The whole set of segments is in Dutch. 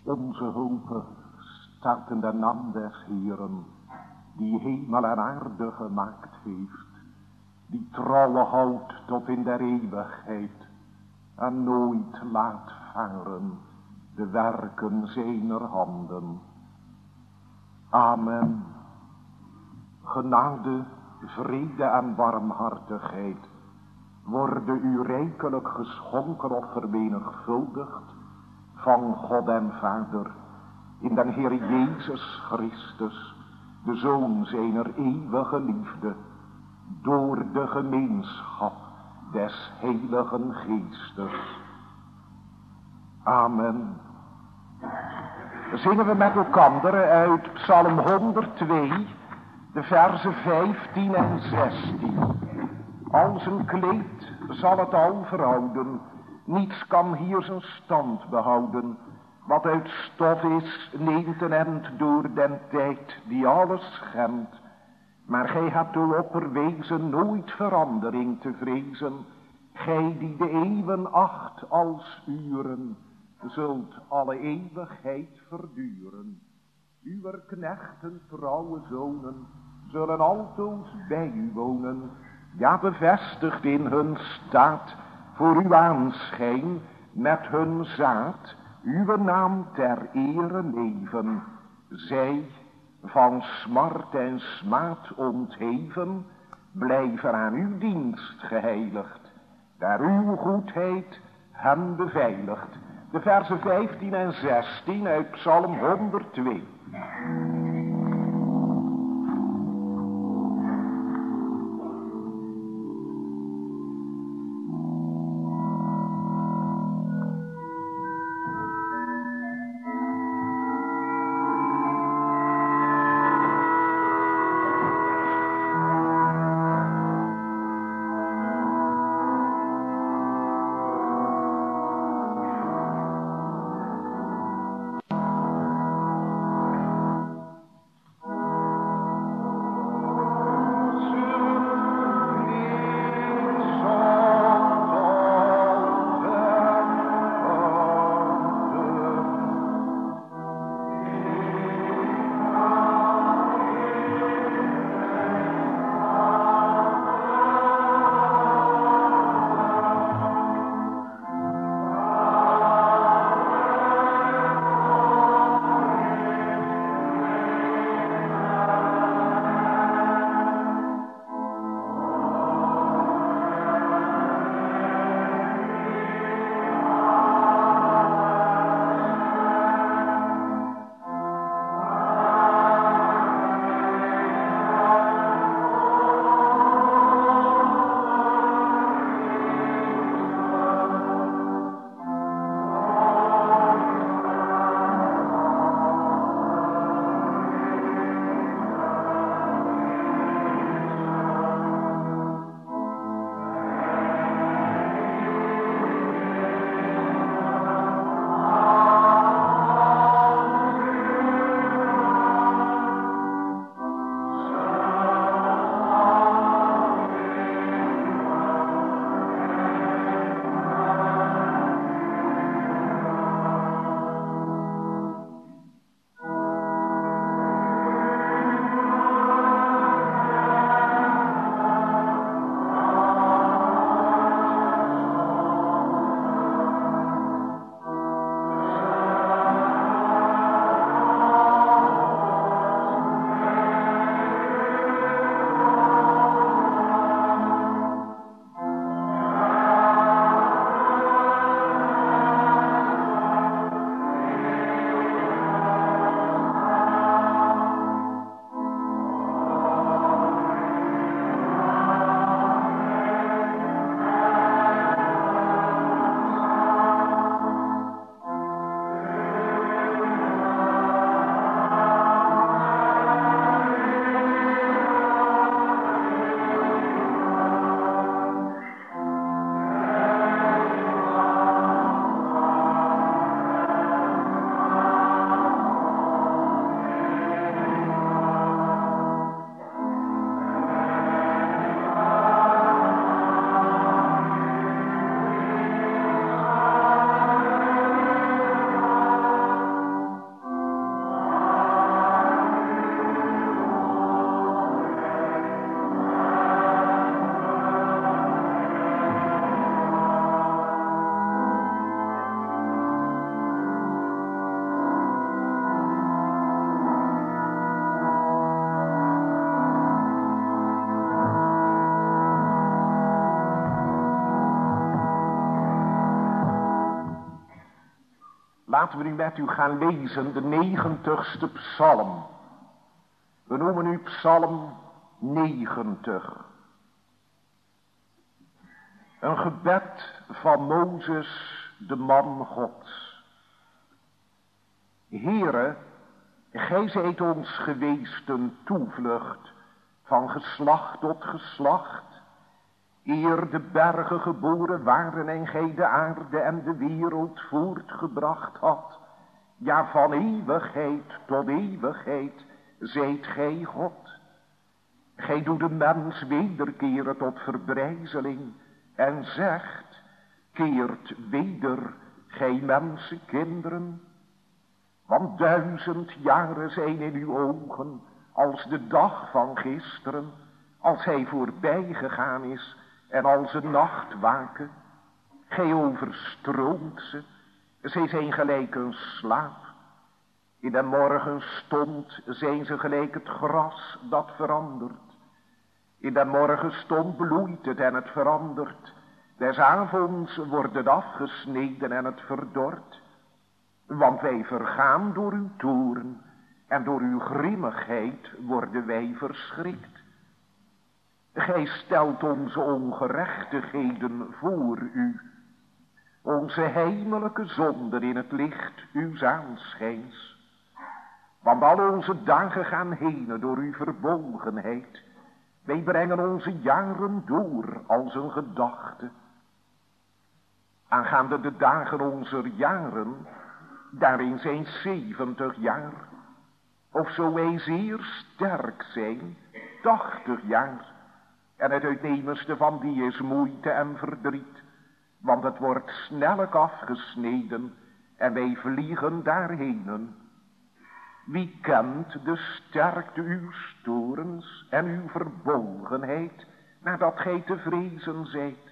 Onze hulp staat in de naam des Heeren, die hemel en aarde gemaakt heeft, die trouwe houdt tot in der eeuwigheid en nooit laat varen de werken zijner handen. Amen. Genade, vrede en barmhartigheid worden u rijkelijk geschonken of vermenigvuldigd van God en Vader in den Heer Jezus Christus, de Zoon zijner eeuwige liefde, door de gemeenschap des Heiligen Geestes. Amen. Zingen we met elkander uit Psalm 102, de verzen 15 en 16. Als een kleed zal het al verhouden, niets kan hier zijn stand behouden. Wat uit stof is, neemt een end door den tijd die alles schemt. Maar gij hebt uw opperwezen nooit verandering te vrezen. Gij die de eeuwen acht als uren, zult alle eeuwigheid verduren. Uw knechten, trouwe zonen, zullen altoos bij u wonen. Ja, bevestigd in hun staat, voor uw aanschijn, met hun zaad, uw naam ter ere leven. Zij, van smart en smaad ontheven, blijven aan uw dienst geheiligd, daar uw goedheid hen beveiligt. De versen 15 en 16 uit Psalm 102. Laten we nu met u gaan lezen de 90ste psalm. We noemen nu psalm 90. Een gebed van Mozes, de man Gods. Heere, gij zijt ons geweest een toevlucht van geslacht tot geslacht. Eer de bergen geboren waren en gij de aarde en de wereld voortgebracht had. Ja, van eeuwigheid tot eeuwigheid zijt gij God. Gij doet de mens wederkeren tot verbrijzeling en zegt, keert weder, gij mensenkinderen. Want 1000 jaren zijn in uw ogen als de dag van gisteren, als hij voorbij gegaan is en als een nachtwaken. Gij overstroomt ze, zij zijn gelijk een slaap. In de morgenstond zijn ze gelijk het gras dat verandert. In de morgenstond bloeit het en het verandert. Des avonds wordt het afgesneden en het verdort. Want wij vergaan door uw toorn en door uw grimmigheid worden wij verschrikt. Gij stelt onze ongerechtigheden voor u, onze heimelijke zonden in het licht uws aanschijns. Want al onze dagen gaan heen door uw verbolgenheid. Wij brengen onze jaren door als een gedachte. Aangaande de dagen onze jaren, daarin zijn 70 jaar. Of zo wij zeer sterk zijn, 80 jaar. En het uitnemendste van die is moeite en verdriet. Want het wordt snellijk afgesneden en wij vliegen daarheen. Wie kent de sterkte uw torens en uw verbolgenheid, nadat gij te vrezen zijt?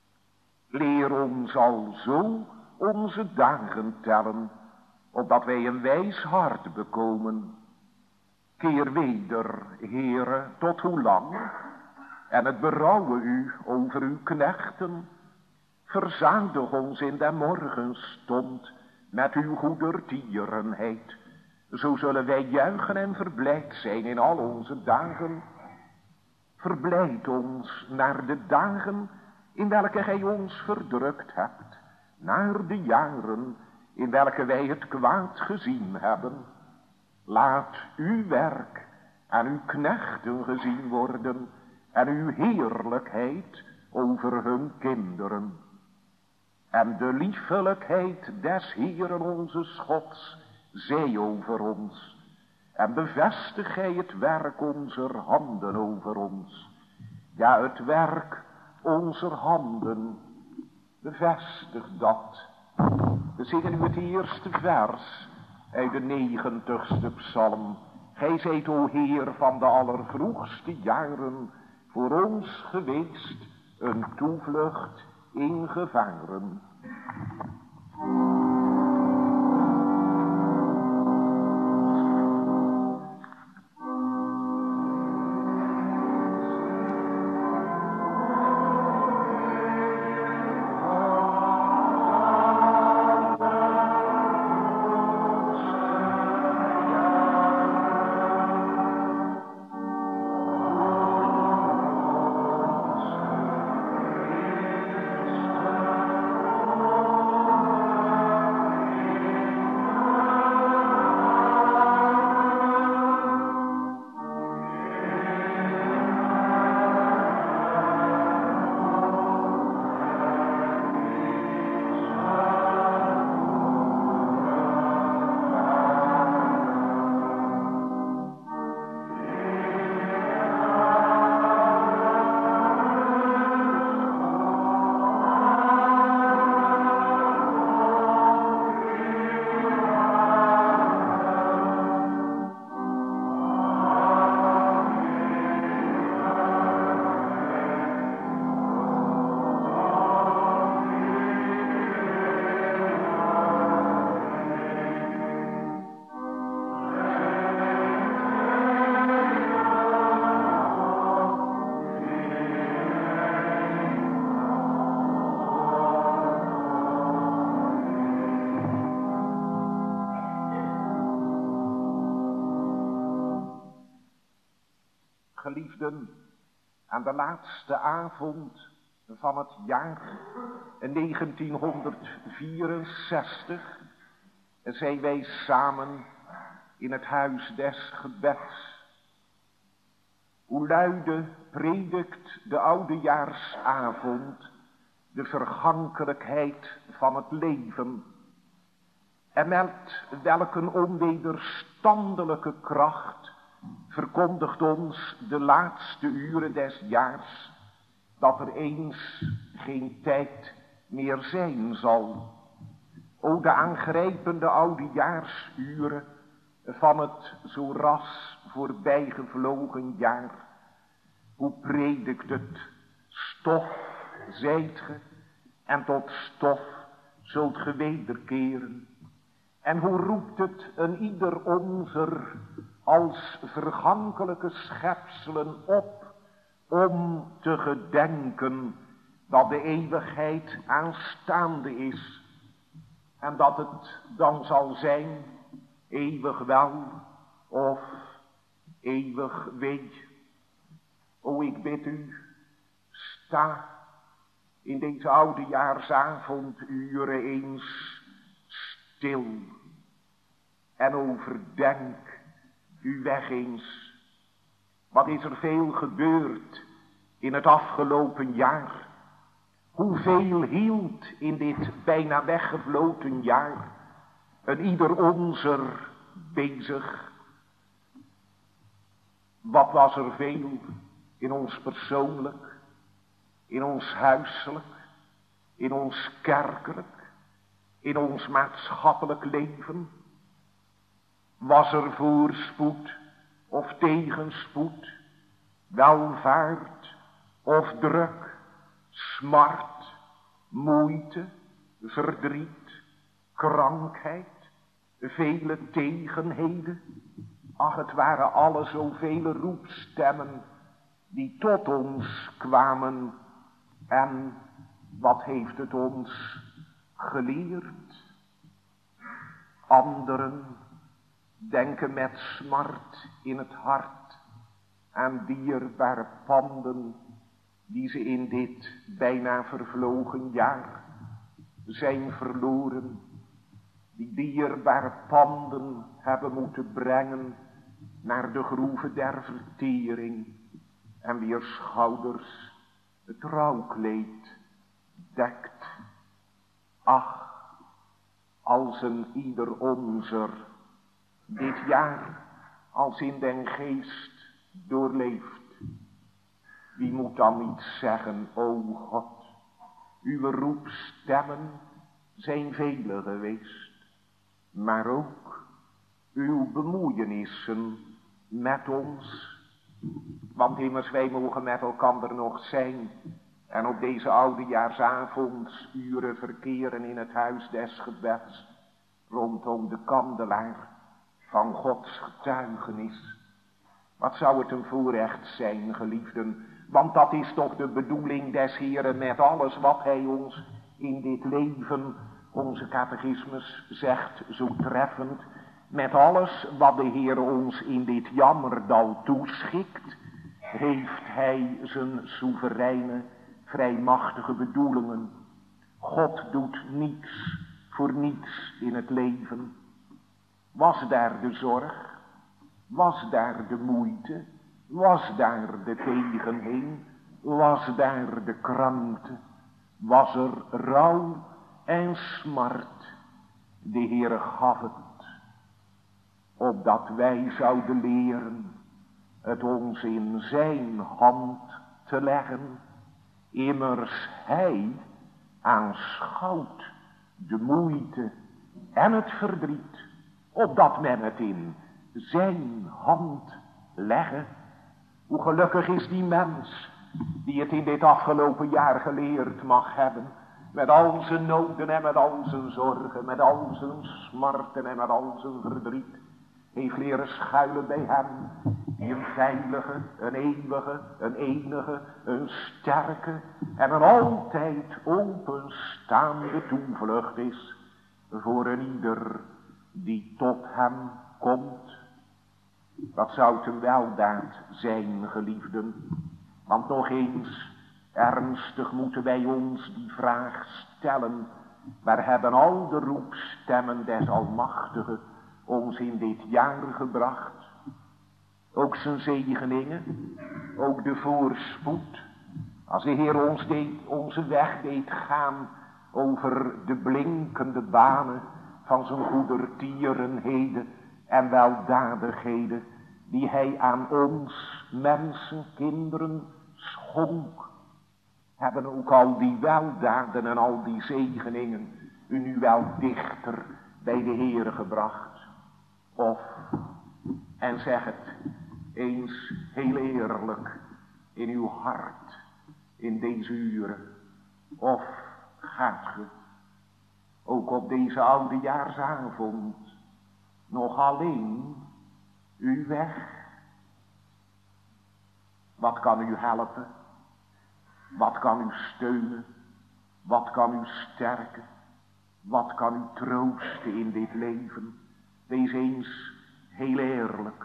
Leer ons alzo onze dagen tellen, opdat wij een wijs hart bekomen. Keer weder, Heere, tot hoe lang? En het berouwe u over uw knechten. Verzadig ons in de morgenstond met uw goedertierenheid. Zo zullen wij juichen en verblijd zijn in al onze dagen. Verblijd ons naar de dagen in welke gij ons verdrukt hebt. Naar de jaren in welke wij het kwaad gezien hebben. Laat uw werk aan uw knechten gezien worden en uw heerlijkheid over hun kinderen. En de liefelijkheid des Heeren onze Gods zij over ons. En bevestig gij het werk onze handen over ons. Ja, het werk onze handen, bevestig dat. We zingen nu het eerste vers uit de 90ste psalm. Gij zijt, o Heer, van de allervroegste jaren voor ons geweest, een toevlucht in gevaren. Geliefden, aan de laatste avond van het jaar 1964 zijn wij samen in het huis des gebeds. Hoe luide predikt de oudejaarsavond de vergankelijkheid van het leven. En met welk een onwederstandelijke kracht verkondigt ons de laatste uren des jaars dat er eens geen tijd meer zijn zal. O, de aangrijpende oudejaarsuren van het zo ras voorbijgevlogen jaar. Hoe predikt het, stof zijt ge, en tot stof zult ge wederkeren. En hoe roept het een ieder onzer als vergankelijke schepselen op om te gedenken dat de eeuwigheid aanstaande is. En dat het dan zal zijn eeuwig wel of eeuwig wee. O, ik bid u, sta in deze oudejaarsavonduren eens stil en overdenk uw weg eens. Wat is er veel gebeurd in het afgelopen jaar? Hoeveel hield in dit bijna weggevloten jaar een ieder onzer bezig? Wat was er veel in ons persoonlijk, in ons huiselijk, in ons kerkelijk, in ons maatschappelijk leven? Was er voorspoed of tegenspoed, welvaart of druk, smart, moeite, verdriet, krankheid, vele tegenheden? Ach, het waren alle zoveel roepstemmen die tot ons kwamen. En wat heeft het ons geleerd? Anderen denken met smart in het hart aan dierbare panden die ze in dit bijna vervlogen jaar zijn verloren. Die dierbare panden hebben moeten brengen naar de groeve der vertering en wier schouders het rouwkleed dekt. Ach, als een ieder onzer dit jaar als in den geest doorleeft, wie moet dan niet zeggen, o God, uw roepstemmen zijn vele geweest, maar ook uw bemoeienissen met ons. Want immers wij mogen met elkander nog zijn en op deze oudejaarsavondsuren verkeren in het huis des gebeds rondom de kandelaar van Gods getuigenis. Wat zou het een voorrecht zijn, geliefden, want dat is toch de bedoeling des Heeren met alles wat hij ons in dit leven, onze catechismus zegt zo treffend, met alles wat de Heer ons in dit jammerdal toeschikt, heeft hij zijn soevereine, vrijmachtige bedoelingen. God doet niets voor niets in het leven. Was daar de zorg? Was daar de moeite? Was daar de tegenheen? Was daar de krankte? Was er rouw en smart? De Heere gaf het, opdat wij zouden leren het ons in zijn hand te leggen. Immers hij aanschouwt de moeite en het verdriet, opdat men het in zijn hand leggen. Hoe gelukkig is die mens die het in dit afgelopen jaar geleerd mag hebben, met al zijn noden en met al zijn zorgen, met al zijn smarten en met al zijn verdriet, heeft leren schuilen bij hem, die een veilige, een eeuwige, een enige, een sterke en een altijd openstaande toevlucht is voor een ieder die tot hem komt. Dat zou een weldaad zijn, geliefden. Want nog eens, ernstig moeten wij ons die vraag stellen. Waar hebben al de roepstemmen des Almachtigen ons in dit jaar gebracht? Ook zijn zegeningen, ook de voorspoed. Als de Heer ons onze weg deed gaan over de blinkende banen van zijn goedertierenheden en weldadigheden, die hij aan ons mensen, kinderen schonk, hebben ook al die weldaden en al die zegeningen u nu wel dichter bij de Heer gebracht? Of, en zeg het eens heel eerlijk in uw hart in deze uren, of gaat ge ook op deze oudejaarsavond nog alleen uw weg? Wat kan u helpen? Wat kan u steunen? Wat kan u sterken? Wat kan u troosten in dit leven? Wees eens heel eerlijk.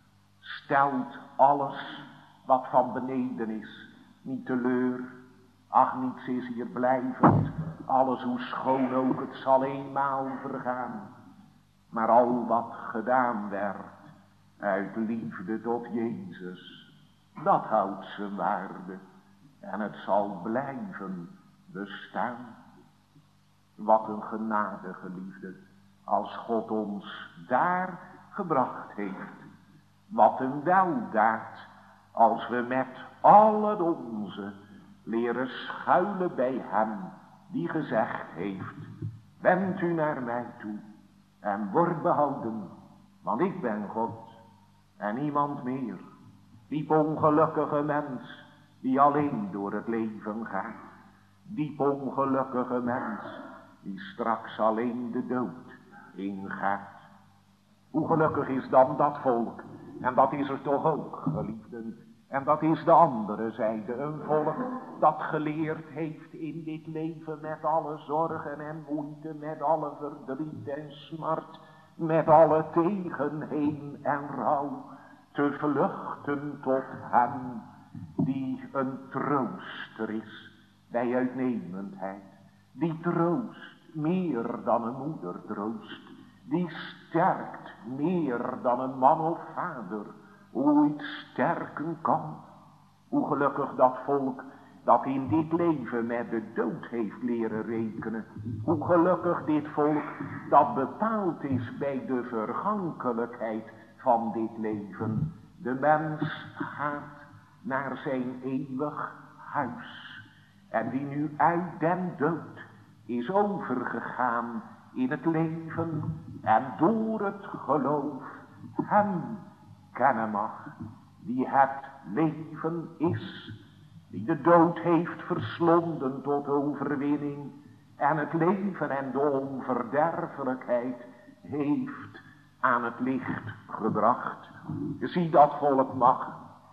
Stelt alles wat van beneden is niet teleur. Ach, niets is hier blijvend. Alles hoe schoon ook, het zal eenmaal vergaan. Maar al wat gedaan werd uit liefde tot Jezus, dat houdt zijn waarde. En het zal blijven bestaan. Wat een genade, geliefde, als God ons daar gebracht heeft. Wat een weldaad, als we met al het onze leren schuilen bij hem, die gezegd heeft: wend u naar mij toe en word behouden, want ik ben God en niemand meer. Diep ongelukkige mens, die alleen door het leven gaat. Diep ongelukkige mens, die straks alleen de dood ingaat. Hoe gelukkig is dan dat volk, en dat is er toch ook, geliefden. En dat is de andere zijde, een volk dat geleerd heeft in dit leven met alle zorgen en moeite, met alle verdriet en smart, met alle tegenheen en rouw, te vluchten tot hem die een trooster is bij uitnemendheid. Die troost meer dan een moeder troost. Die sterkt meer dan een man of vader ooit sterken kan. Hoe gelukkig dat volk dat in dit leven met de dood heeft leren rekenen. Hoe gelukkig dit volk dat bepaald is bij de vergankelijkheid van dit leven. De mens gaat naar zijn eeuwig huis. En die nu uit den dood is overgegaan in het leven en door het geloof hem kennen mag, die het leven is, die de dood heeft verslonden tot overwinning en het leven en de onverderfelijkheid heeft aan het licht gebracht. Zie, dat volk mag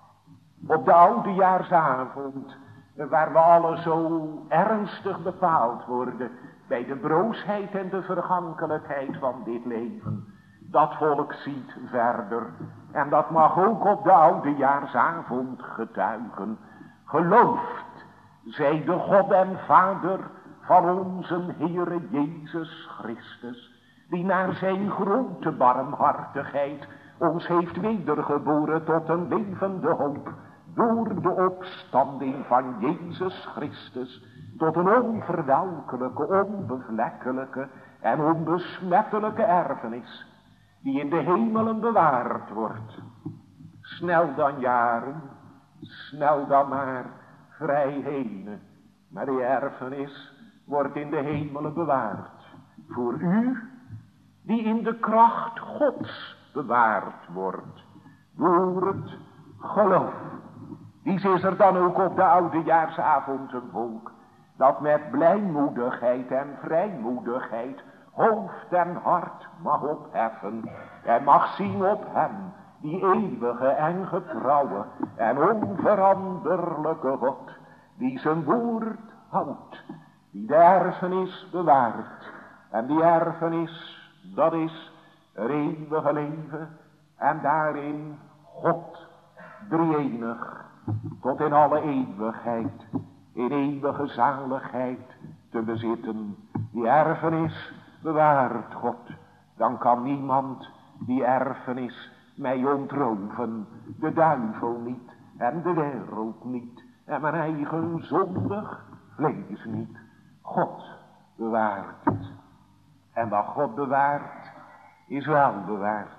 op de oudejaarsavond, waar we alle zo ernstig bepaald worden bij de broosheid en de vergankelijkheid van dit leven. Dat volk ziet verder en dat mag ook op de oudejaarsavond getuigen. Gelooft zij de God en Vader van onze Heere Jezus Christus, die naar zijn grote barmhartigheid ons heeft wedergeboren tot een levende hoop, door de opstanding van Jezus Christus, tot een onverwelkelijke, onbevlekkelijke en onbesmettelijke erfenis, die in de hemelen bewaard wordt. Snel dan jaren, snel dan maar vrij heen, maar die erfenis wordt in de hemelen bewaard. Voor u, die in de kracht Gods bewaard wordt, door het geloof. Dies is er dan ook op de oudejaarsavond een volk, dat met blijmoedigheid en vrijmoedigheid hoofd en hart mag opheffen en mag zien op hem, die eeuwige en getrouwe en onveranderlijke God, die zijn woord houdt, die de erfenis bewaart. En die erfenis, dat is het eeuwige leven En daarin God, drie-enig, tot in alle eeuwigheid, in eeuwige zaligheid te bezitten. Die erfenis bewaart God. Dan kan niemand die erfenis mij ontroven. De duivel niet en de wereld niet. En mijn eigen zondig vlees niet. God bewaart het. En wat God bewaart, is wel bewaard.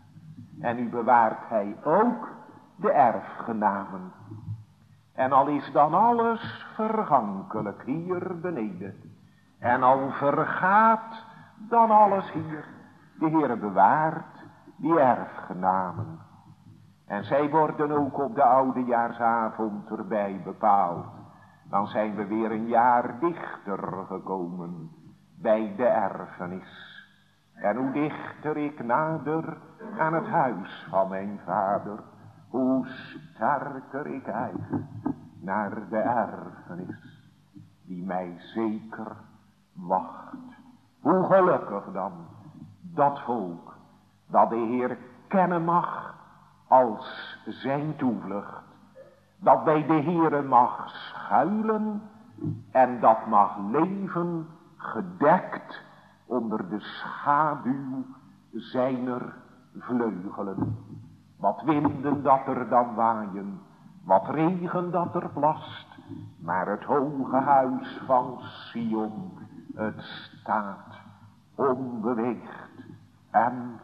En nu bewaart hij ook de erfgenamen. En al is dan alles vergankelijk hier beneden. En al vergaat dan alles hier. De Heere bewaart die erfgenamen. En zij worden ook op de oudejaarsavond erbij bepaald. Dan zijn we weer een jaar dichter gekomen bij de erfenis. En hoe dichter ik nader aan het huis van mijn vader, hoe sterker ik uit naar de erfenis die mij zeker wacht. Hoe gelukkig dan dat volk dat de Heer kennen mag als zijn toevlucht. Dat bij de Heere mag schuilen en dat mag leven gedekt onder de schaduw zijner vleugelen. Wat winden dat er dan waaien, wat regen dat er blast, maar het hoge huis van Sion, het staat onbeweegd en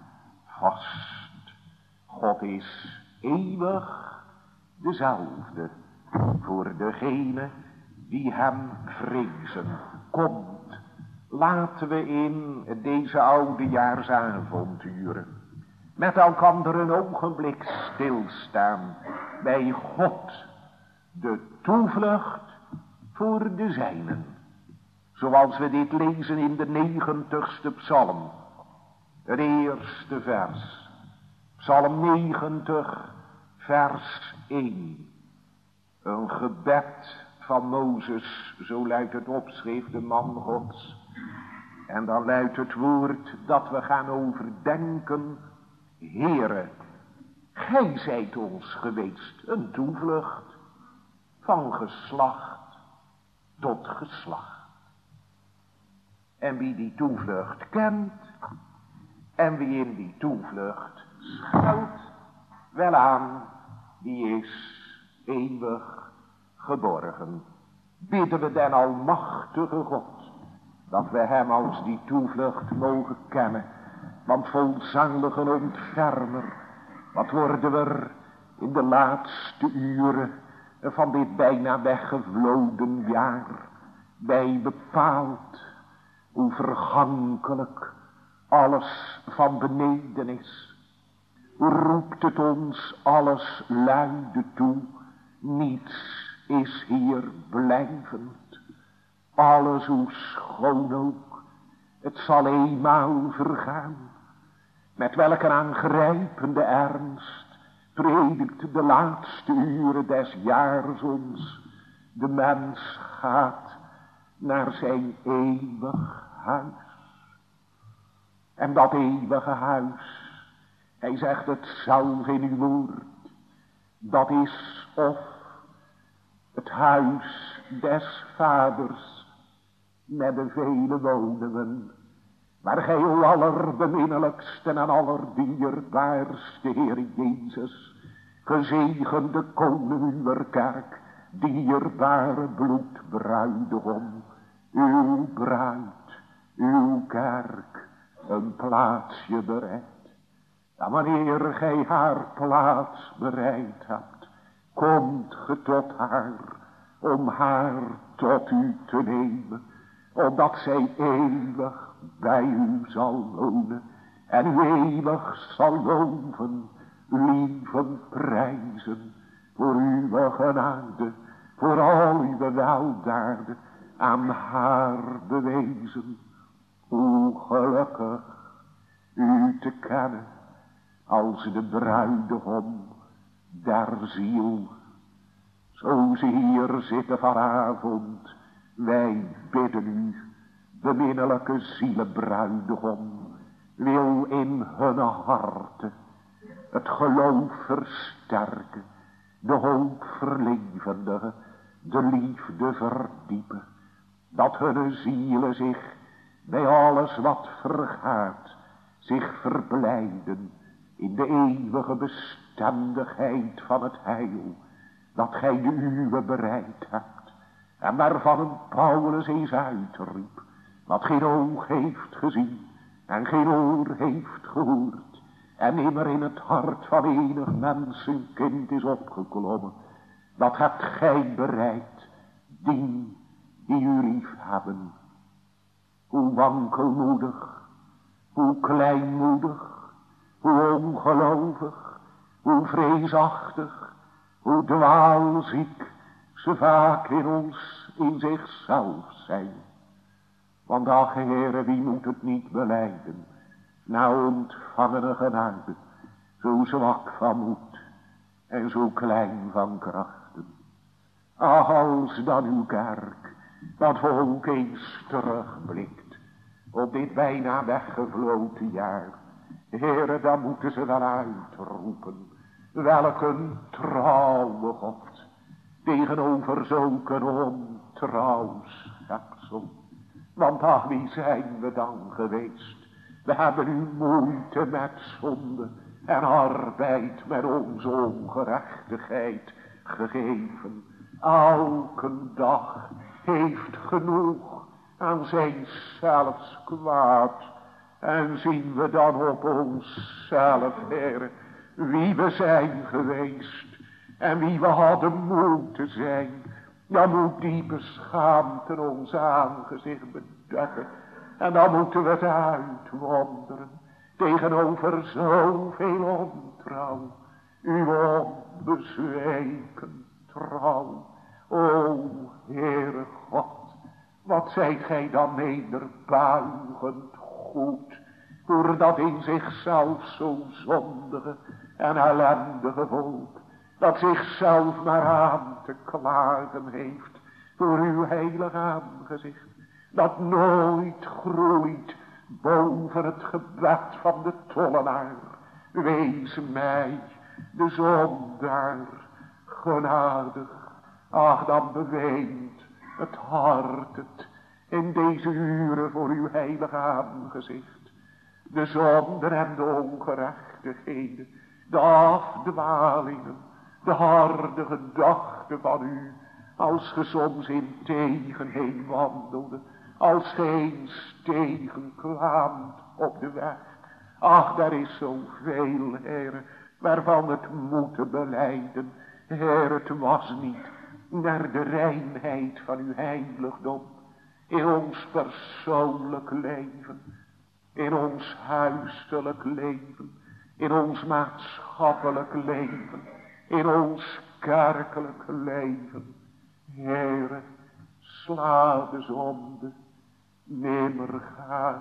vast. God is eeuwig dezelfde voor degene die hem vrezen. Komt, laten we in deze oudejaarsavonturen met elkander een ogenblik stilstaan bij God, de toevlucht voor de zijnen. Zoals we dit lezen in de 90ste psalm, het eerste vers. Psalm 90, vers 1. Een gebed van Mozes, zo luidt het opschrift, de man Gods. En dan luidt het woord dat we gaan overdenken: Heere, gij zijt ons geweest een toevlucht van geslacht tot geslacht. En wie die toevlucht kent en wie in die toevlucht schuilt, welaan, die is eeuwig geborgen. Bidden we den almachtige God dat we hem als die toevlucht mogen kennen. Want volzalige ontfermer, wat worden we er in de laatste uren van dit bijna weggevloden jaar bij bepaald, hoe vergankelijk alles van beneden is. Hoe roept het ons alles luide toe, niets is hier blijvend. Alles hoe schoon ook, het zal eenmaal vergaan. Met welke aangrijpende ernst predikt de laatste uren des jaars ons. De mens gaat naar zijn eeuwig huis. En dat eeuwige huis, hij zegt het zelf in uw woord, dat is of het huis des vaders met de vele woningen, waar gij o allerbeminnelijkste en allerdierbaarste Heer Jezus, gezegende koning uwer kerk, dierbare bloedbruidegom, uw bruid, uw kerk, een plaatsje bereid. Ja, wanneer gij haar plaats bereid hebt, komt ge tot haar, om haar tot u te nemen, opdat zij eeuwig bij u zal wonen, en u eeuwig zal loven, lieven, prijzen, voor uw genade, voor al uw weldaden, aan haar bewezen. Hoe gelukkig u te kennen, als de bruidegom der ziel. Zo ze hier zitten vanavond, wij bidden u, beminnelijke zielenbruidegom, wil in hun harten het geloof versterken, de hoop verlevendigen, de liefde verdiepen, dat hun zielen zich bij alles wat vergaat, zich verblijden in de eeuwige bestendigheid van het heil, dat gij de uwe bereid hebt, en waarvan een Paulus eens uitriep, wat geen oog heeft gezien, en geen oor heeft gehoord, en nimmer in het hart van enig mensenkind is opgeklommen, dat hebt gij bereid, die u lief hebben. Hoe wankelmoedig, hoe kleinmoedig, hoe ongelovig, hoe vreesachtig, hoe dwaalziek ze vaak in zichzelf zijn. Want ach, Heere, wie moet het niet belijden, nou ontvangene genade, zo zwak van moed en zo klein van krachten. Ach, als dan uw kerk, dat volk eens terugblikt op dit bijna weggevloten jaar, Heere, dan moeten ze dan uitroepen, welk een trouwe God tegenover zulke ontrouw schepsel. Want ach, wie zijn we dan geweest? We hebben u moeite met zonde en arbeid met onze ongerechtigheid gegeven. Elke dag heeft genoeg aan zijn zelfs kwaad. En zien we dan op onszelf, Heer, wie we zijn geweest en wie we hadden moeten zijn. Dan moet diepe schaamte ons aangezicht bedekken. En dan moeten we het uitwonderen tegenover zoveel ontrouw. Uw onbezweken trouw. O Heere God, wat zijt gij dan nederbuigend goed, voor dat in zichzelf zo zondige en ellendige volk, dat zichzelf maar aan te klagen heeft voor uw heilig aangezicht, dat nooit groeit boven het gebed van de tollenaar. Wees mij, de zondaar, genadig. Ach, dan beweent het hart het in deze uren voor uw heilig aangezicht. De zonden en de ongerechtigheden, de afdwalingen, de harde gedachten van u, als ge soms in tegen heen wandelde, als geen stegen kwaamt op de weg. Ach, daar is zoveel, Heere, waarvan het moeten belijden. Heere, het was niet naar de reinheid van uw heiligdom, in ons persoonlijk leven, in ons huiselijk leven, in ons maatschappelijk leven, in ons kerkelijk leven. Heere, sla de zonde nimmer gaar.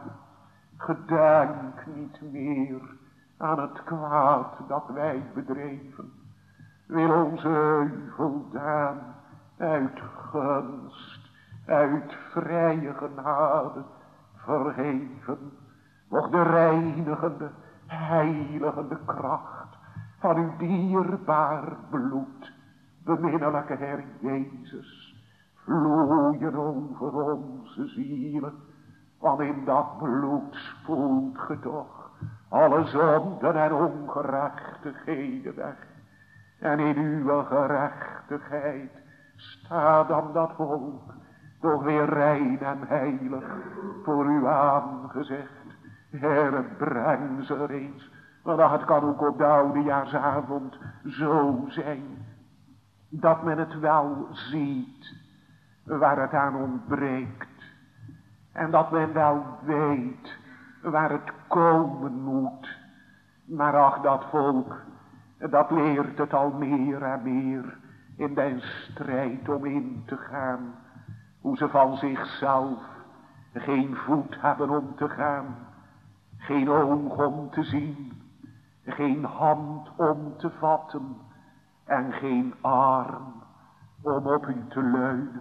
Gedenk niet meer aan het kwaad dat wij bedreven. Wil onze heuvel daan uit gunst, uit vrije genade vergeven. Mocht de reinigende, heiligende kracht van uw dierbaar bloed, beminnelijke Heer Jezus, vloeien over onze zielen. Want in dat bloed spoelt ge toch alle zonden en ongerechtigheden weg. En in uw gerechtigheid staat dan dat volk toch weer rein en heilig voor uw aangezicht. Heere, breng ze er eens. Want het kan ook op de oudejaarsavond zo zijn dat men het wel ziet waar het aan ontbreekt. En dat men wel weet waar het komen moet. Maar ach, dat volk, dat leert het al meer en meer in den strijd om in te gaan. Hoe ze van zichzelf geen voet hebben om te gaan. Geen oog om te zien. Geen hand om te vatten. En geen arm om op u te leunen.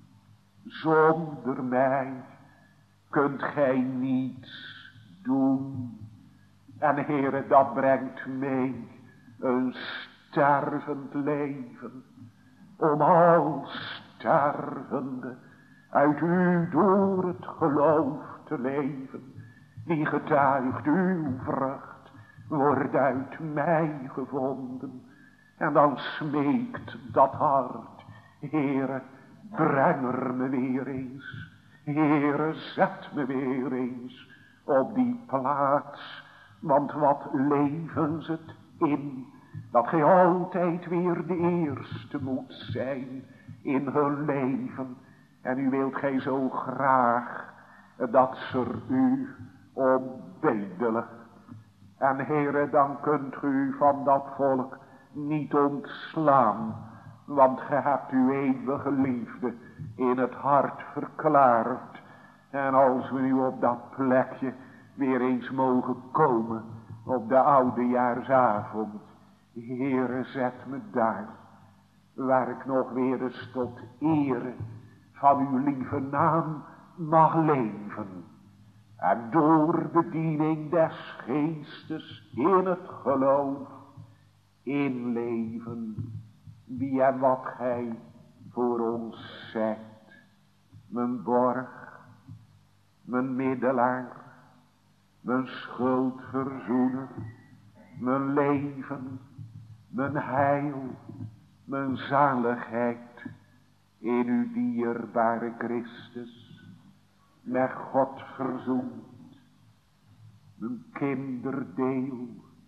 Zonder mij kunt gij niets doen. En Heere, dat brengt mee een stervend leven, om al stervende uit u door het geloof te leven. Die getuigt uw vrucht, wordt uit mij gevonden. En dan smeekt dat hart, Heere, breng er me weer eens. Heere, zet me weer eens op die plaats. Want wat leven ze het in, dat gij altijd weer de eerste moet zijn in hun leven. En u wilt gij zo graag dat ze er u om bedelen. En Heere, dan kunt u van dat volk niet ontslaan, want gij hebt uw eeuwige liefde in het hart verklaard. En als we nu op dat plekje weer eens mogen komen, op de oudejaarsavond, Heere, zet me daar, waar ik nog weer eens tot ere van uw lieve naam mag leven. En door bediening des geestes in het geloof inleven wie en wat gij voor ons zijt. Mijn borg, mijn middelaar, mijn schuldverzoener, mijn leven, mijn heil, mijn zaligheid in uw dierbare Christus, met God verzoend, mijn kinderdeel,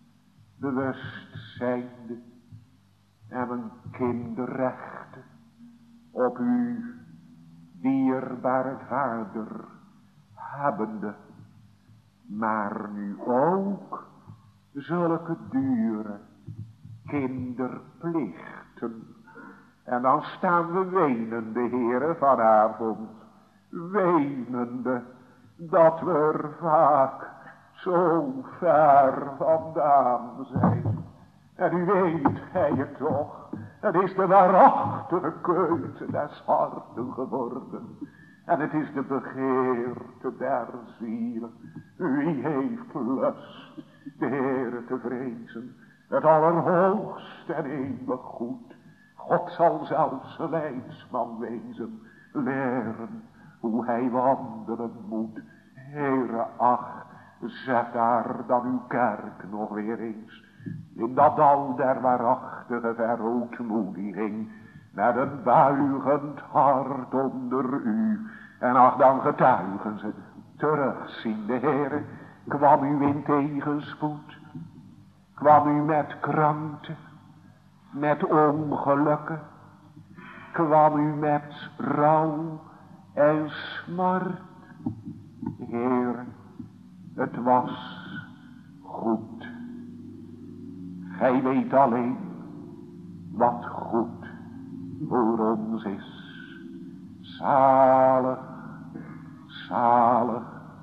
bewust zijnde en mijn kinderrechten op uw dierbare Vader hebbende, maar nu ook zulke dure kinderplichten. En dan staan we wenende, Heere, vanavond, wenende dat we er vaak zo ver vandaan zijn. En u weet gij het toch, het is de waarachtige keuze des harten geworden. En het is de begeerte der zielen. Wie heeft lust de Heere te vrezen, het allerhoogste en eeuwig goed. God zal zelfs een leidsman wezen, leren hoe hij wandelen moet. Heere, ach, zet daar dan uw kerk nog weer eens in dat dal der waarachtige verootmoediging, met een buigend hart onder u. En ach, dan getuigen ze, terugzien de Heere, kwam u in tegenspoed, kwam u met krankte, met ongelukken, kwam u met rouw en smart. Heere, het was goed. Gij weet alleen wat goed voor ons is. Zalig, zalig,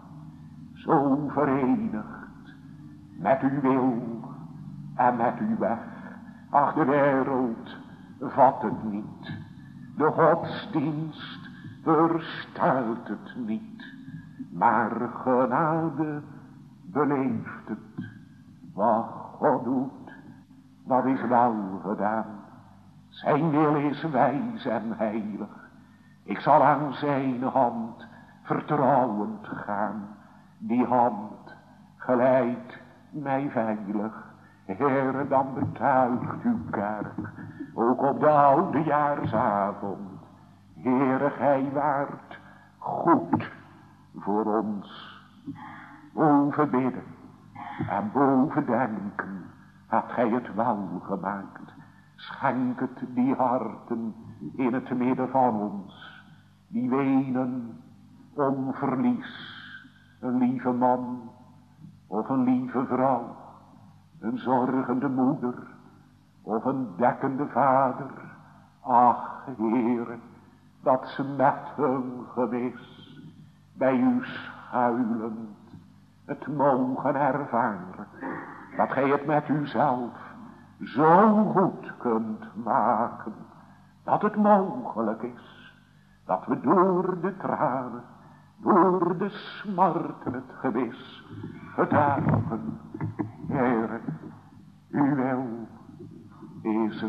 zo verenigd met uw wil en met uw weg. Ach, de wereld vat het niet, de godsdienst verstaat het niet, maar genade beleeft het. Wat God doet, dat is wel gedaan. Zijn wil is wijs en heilig. Ik zal aan zijn hand vertrouwend gaan. Die hand geleidt mij veilig. Heere, dan betuigt uw kerk, ook op de oudejaarsavond. Heere, gij waart goed voor ons. Boven bidden en boven denken hebt gij het wel gemaakt. Schenk het die harten in het midden van ons, die wenen om verlies. Een lieve man of een lieve vrouw, een zorgende moeder of een dekkende vader. Ach, Heere, dat ze met hun gemis bij u schuilend het mogen ervaren, dat gij het met uzelf zo goed kunt maken, dat het mogelijk is, dat we door de tranen, door de smarten het gewis getuigen. Heere, u wil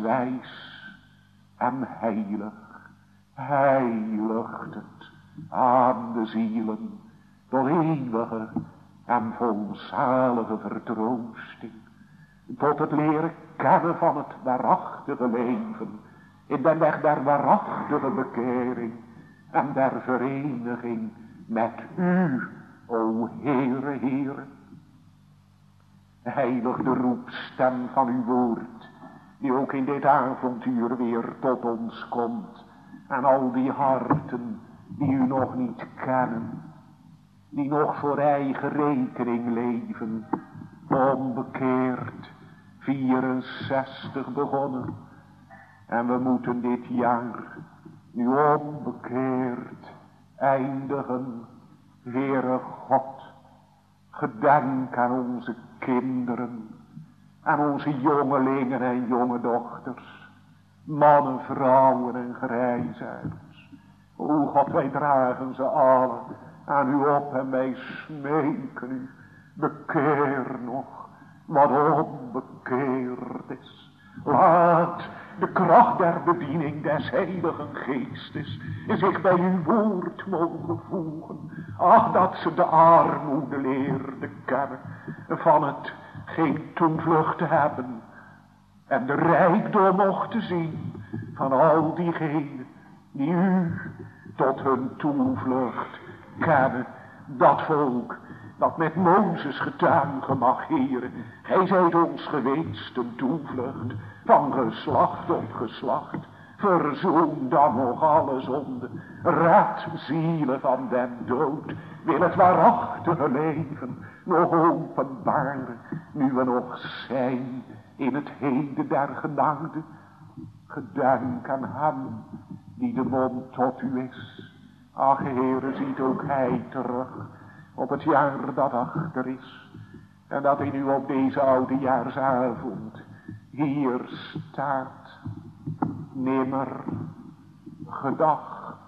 wijs en heilig, heiligt het aan de zielen tot eeuwige en volzalige vertroosting, tot het leren kennen van het waarachtige leven, in de weg der waarachtige bekering en der vereniging met u, o Heere, Heere. Heilig de roepstem van uw woord, die ook in dit avontuur weer tot ons komt, en al die harten die u nog niet kennen, die nog voor eigen rekening leven, onbekeerd, 64 begonnen. En we moeten dit jaar nu onbekeerd eindigen. Heere God, gedenk aan onze kinderen, aan onze jongelingen en jonge dochters, mannen, vrouwen en grijsaards. O God, wij dragen ze allen aan u op en wij smeken u, bekeer nog wat onbekeerd is. Laat de kracht der bediening des Heiligen Geestes zich bij uw woord mogen voegen. Ach, dat ze de armoede leerden kennen van het geen toevlucht te hebben, en de rijkdom mochten zien van al diegenen die u tot hun toevlucht kennen. Dat volk dat met Mozes getuigen mag, Heere, gij zijt ons geweest een toevlucht van geslacht op geslacht. Verzoen dan nog alle zonde, red zielen van den dood, wil het waarachtige leven nog openbaren, nu we nog zijn in het heden der genade. Gedenk aan hem die de mond tot u is. Ach, Heere, ziet ook hij terug op het jaar dat achter is, en dat in u op deze oudejaarsavond hier staat, nimmer gedacht.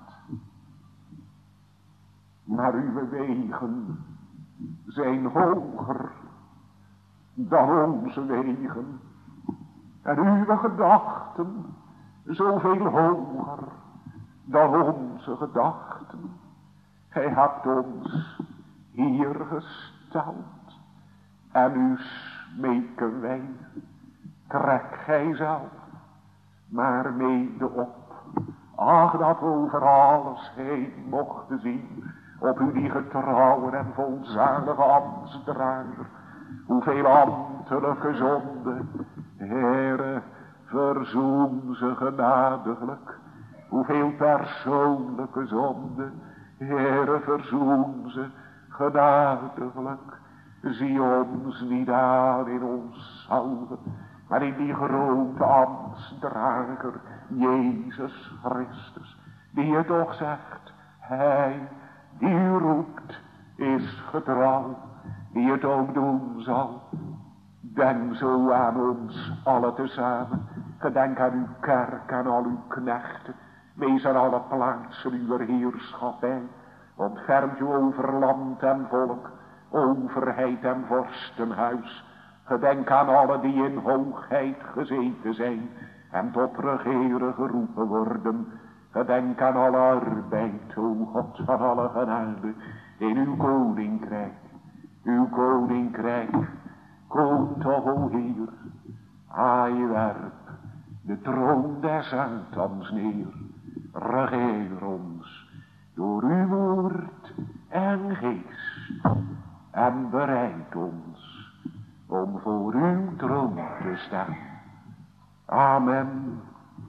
Maar uw wegen zijn hoger dan onze wegen, en uw gedachten zoveel hoger dan onze gedachten. Gij hebt ons hier gesteld, en u smeken wij, trek gij zelf maar mede op. Ach, dat we over alles heen mochten zien op u die getrouwe en volzalige ambtsdrager. Hoeveel ambtelijke zonde, Heere, verzoen ze genadiglijk. Hoeveel persoonlijke zonde, Heere, verzoen ze genadiglijk. Zie ons niet aan in ons salven, maar in die grote ambtsdrager, Jezus Christus, die je toch zegt, hij die u roept is getrouw, die het ook doen zal. Denk zo aan ons alle tezamen, gedenk aan uw kerk, aan al uw knechten, wees aan alle plaatsen uw heerschappij, ontfermt u over land en volk, overheid en vorstenhuis. Gedenk aan alle die in hoogheid gezeten zijn en tot regeren geroepen worden. Gedenk aan alle arbeid, o God van alle genade, in uw koninkrijk. Uw koninkrijk, kom toch, o Heer, aaiwerp de troon des Satans neer. Regeer ons door uw woord en geest en bereid ons om voor uw troon te staan. Amen.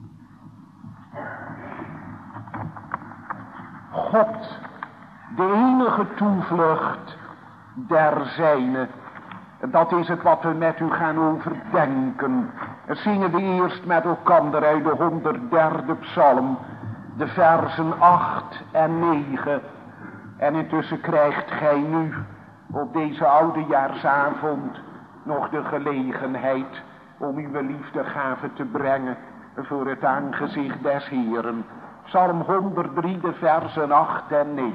God, de enige toevlucht der zijne, dat is het wat we met u gaan overdenken. Zingen we eerst met elkander uit de 103e psalm, de versen 8 en 9. En intussen krijgt gij nu op deze oudejaarsavond nog de gelegenheid om uw liefdegave te brengen voor het aangezicht des Heeren. Psalm 103, de versen 8 en 9.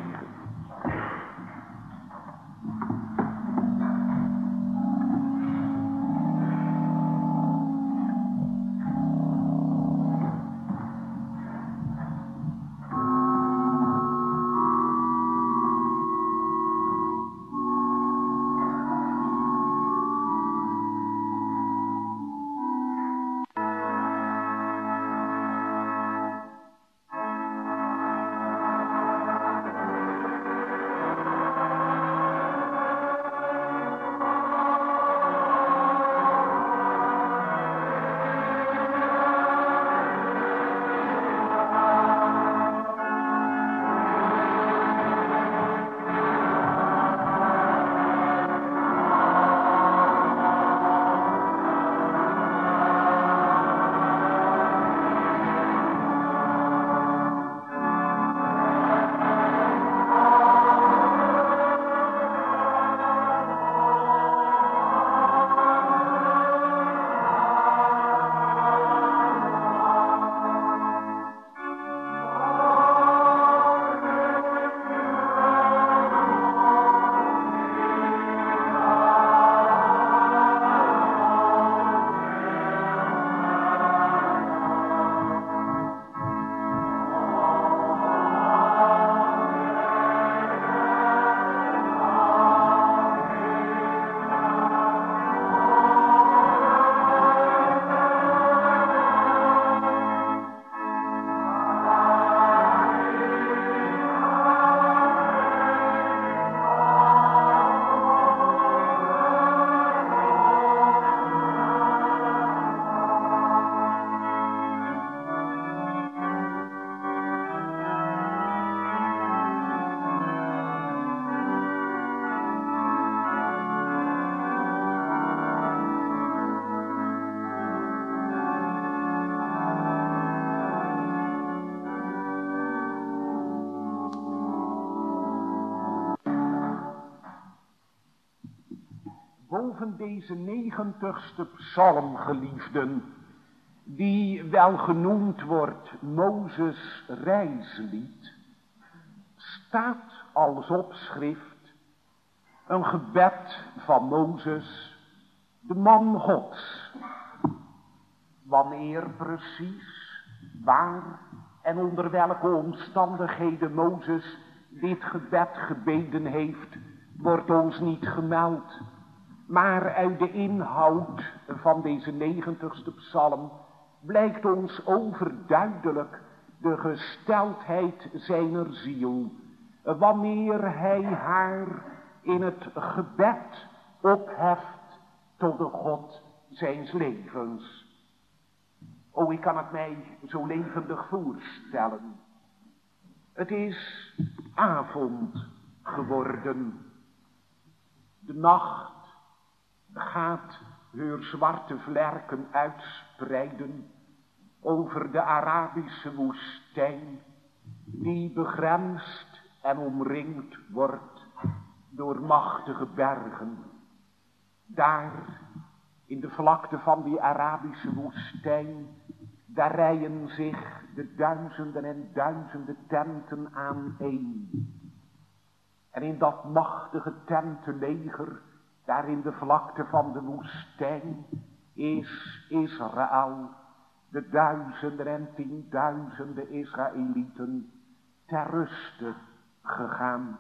volgen deze 90ste psalm, geliefden, die wel genoemd wordt Mozes' reislied, staat als opschrift een gebed van Mozes, de man Gods. Wanneer precies, waar en onder welke omstandigheden Mozes dit gebed gebeden heeft, wordt ons niet gemeld. Maar uit de inhoud van deze 90ste psalm blijkt ons overduidelijk de gesteldheid zijner ziel, wanneer hij haar in het gebed opheft tot de God zijns levens. O, ik kan het mij zo levendig voorstellen. Het is avond geworden. De nacht gaat haar zwarte vlerken uitspreiden over de Arabische woestijn, die begrensd en omringd wordt door machtige bergen. Daar, in de vlakte van die Arabische woestijn, daar rijen zich de duizenden en duizenden tenten aaneen. En in dat machtige tentenleger, daar in de vlakte van de woestijn, is Israël, de duizenden en tienduizenden Israëlieten, ter ruste gegaan.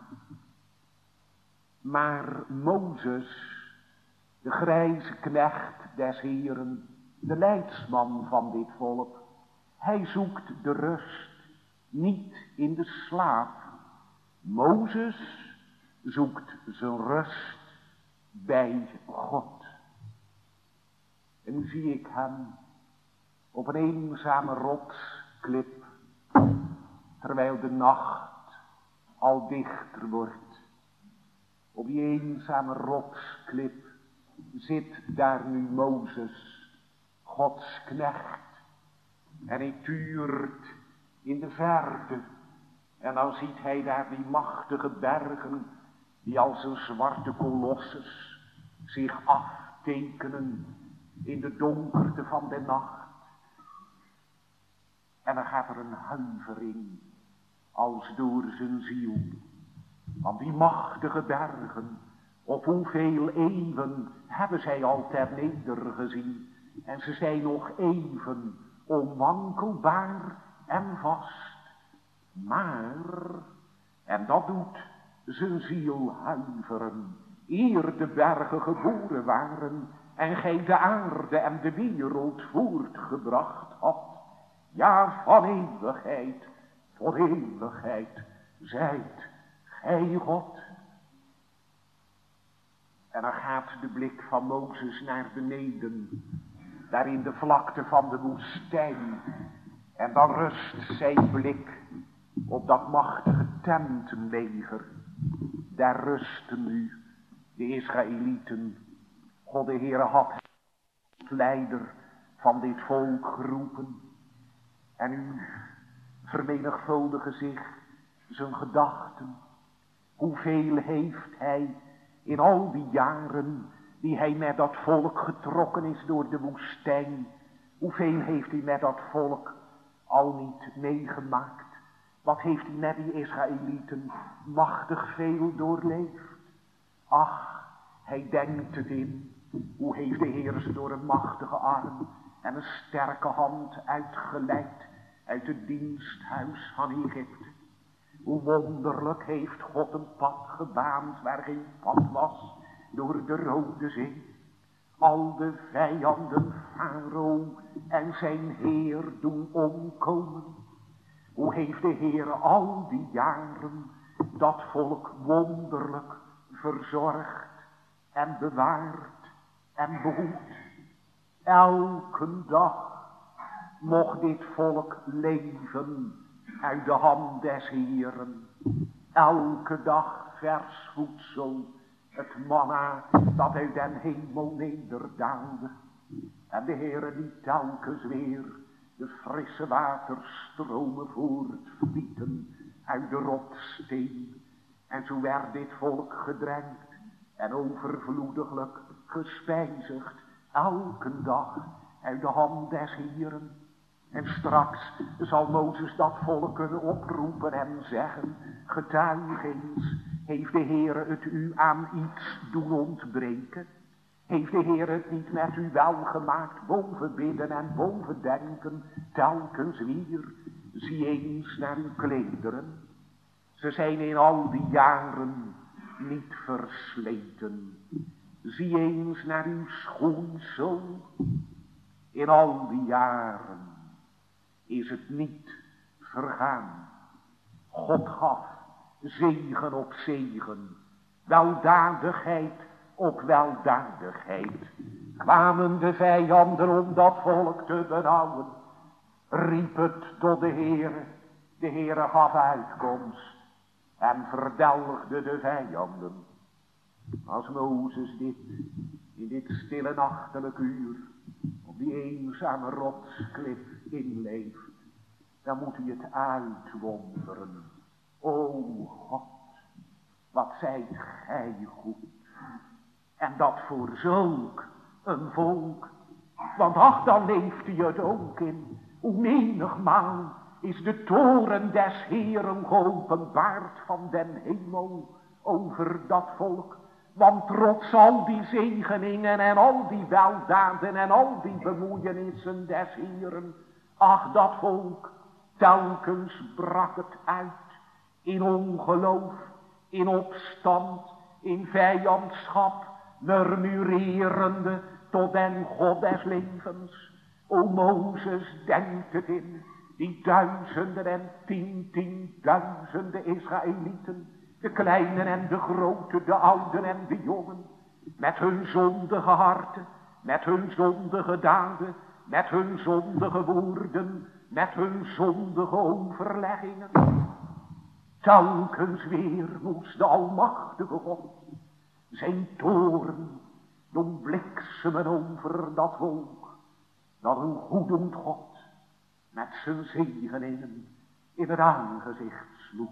Maar Mozes, de grijze knecht des Heeren, de leidsman van dit volk, hij zoekt de rust niet in de slaap. Mozes zoekt zijn rust bij God. En nu zie ik hem op een eenzame rotsklip, terwijl de nacht al dichter wordt. Op die eenzame rotsklip zit daar nu Mozes, Gods knecht. En hij tuurt in de verte. En dan ziet hij daar die machtige bergen, die als een zwarte kolossus zich aftekenen in de donkerte van de nacht. En dan gaat er een huivering als door zijn ziel. Want die machtige bergen, op hoeveel eeuwen hebben zij al ter nedergezien. En ze zijn nog even onwankelbaar en vast. Maar, en dat doet zijn ziel huiveren, eer de bergen geboren waren en gij de aarde en de wereld voortgebracht had. Ja, van eeuwigheid tot eeuwigheid zijt gij God. En dan gaat de blik van Mozes naar beneden, daar in de vlakte van de woestijn. En dan rust zijn blik op dat machtige tentenleger. Daar rusten nu de Israëlieten. God de Heere had het leider van dit volk geroepen. En nu vermenigvuldigen zich zijn gedachten. Hoeveel heeft hij in al die jaren die hij met dat volk getrokken is door de woestijn. Hoeveel heeft hij met dat volk al niet meegemaakt? Wat heeft hij met die Israëlieten machtig veel doorleefd? Ach, hij denkt het in. Hoe heeft de Heer ze door een machtige arm en een sterke hand uitgeleid uit het diensthuis van Egypte. Hoe wonderlijk heeft God een pad gebaand waar geen pad was door de Rode Zee. Al de vijanden Farao en zijn Heer doen omkomen. Hoe heeft de Heer al die jaren dat volk wonderlijk verzorgd en bewaard en behoed. Elke dag mocht dit volk leven uit de hand des Heeren. Elke dag vers voedsel, het manna dat uit den hemel nederdaalde. En de Heere die telkens weer de frisse waterstromen voortvlieten uit de rotsteen. En zo werd dit volk gedrenkt en overvloediglijk gespijzigd elke dag uit de hand des Heeren. En straks zal Mozes dat volk kunnen oproepen en zeggen, getuig eens, heeft de Heere het u aan iets doen ontbreken? Heeft de Heer het niet met u welgemaakt, boven bidden en boven denken, telkens weer? Zie eens naar uw klederen. Ze zijn in al die jaren niet versleten. Zie eens naar uw schoeisel. In al die jaren is het niet vergaan. God gaf zegen op zegen, weldadigheid op weldadigheid. Kwamen de vijanden om dat volk te benauwen, riep het tot de Heere. De Heere gaf uitkomst en verdelgde de vijanden. Als Mozes dit in dit stille nachtelijk uur op die eenzame rotsklip inleeft, dan moet u het uitwonderen. O God, wat zijt gij goed. En dat voor zulk een volk. Want ach, dan leeft u het ook in. Hoe menigmaal is de toren des Heeren geopenbaard van den hemel over dat volk. Want trots al die zegeningen en al die weldaden en al die bemoeienissen des Heeren, ach, dat volk, telkens brak het uit in ongeloof, in opstand, in vijandschap, murmurerende tot den God des levens. O Mozes, denkt het in, die duizenden en tienduizenden Israëlieten, de kleinen en de grote, de ouden en de jongen, met hun zondige harten, met hun zondige daden, met hun zondige woorden, met hun zondige overleggingen. Telkens weer moest de almachtige God zijn toorn doen bliksemen over dat volk, dat een goedend God met zijn zegeningen in het aangezicht sloeg.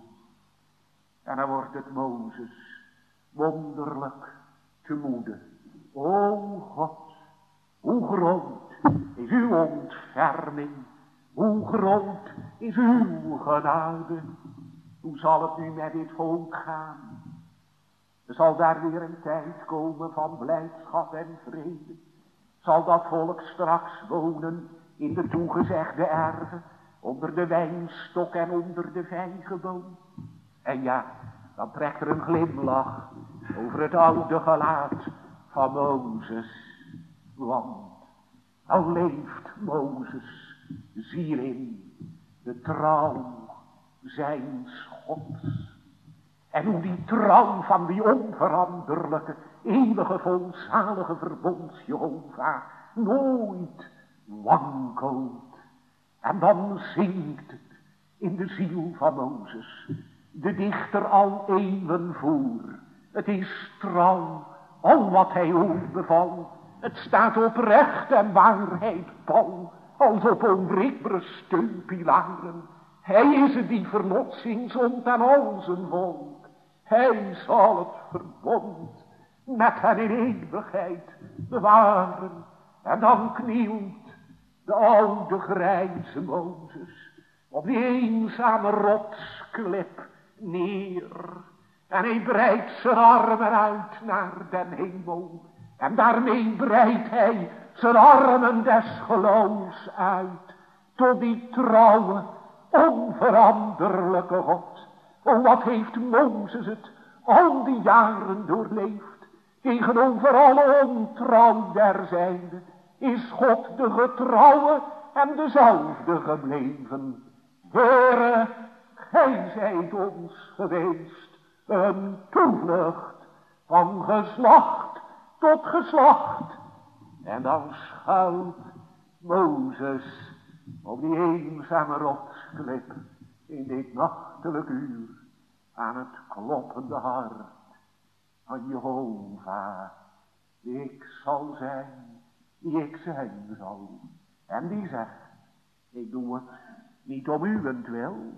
En dan wordt het Mozes wonderlijk te moede. O God, hoe groot is uw ontferming, hoe groot is uw genade. Hoe zal het nu met dit volk gaan? Er zal daar weer een tijd komen van blijdschap en vrede. Zal dat volk straks wonen in de toegezegde erven, onder de wijnstok en onder de vijgenboom. En ja, dan trekt er een glimlach over het oude gelaat van Mozes. Want al leeft Mozes, zie erin de trouw zijns Gods. En hoe die trouw van die onveranderlijke, eeuwige, volzalige verbonds Jehovah nooit wankelt. En dan zingt het in de ziel van Mozes, de dichter al eeuwen voor. Het is trouw, al wat hij ooit beval. Het staat op recht en waarheid pal, als op onwrikbare steunpilaren. Hij is het die verlossing zond aan al zijn volk. Hij zal het verbond met hen in eeuwigheid bewaren. En dan knielt de oude grijze Mozes op die eenzame rotsklip neer. En hij breidt zijn armen uit naar den hemel. En daarmee breidt hij zijn armen des geloofs uit tot die trouwe, onveranderlijke God. O, wat heeft Mozes het al die jaren doorleefd. Tegenover alle ontrouw der zijnde is God de getrouwe en dezelfde gebleven. Heere, gij zijt ons geweest een toevlucht van geslacht tot geslacht. En dan schuilt Mozes op die eenzame rotsklip in dit nachtelijk uur aan het kloppende hart van Jehovah, die ik zal zijn, die ik zijn zal. En die zegt, ik doe het niet om uwentwil,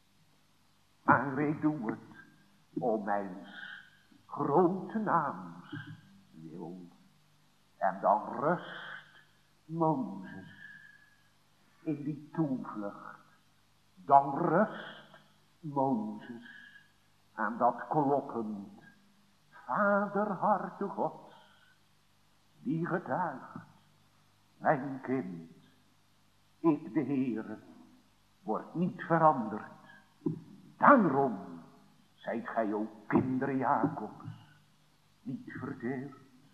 maar ik doe het om mijn grote naams wil. En dan rust Mozes in die toevlucht. Dan rust Mozes aan dat kloppend vaderharte Gods, die getuigt, mijn kind, ik de Heere, word niet veranderd. Daarom zijt gij ook kinderen Jacobs, niet verdeeld.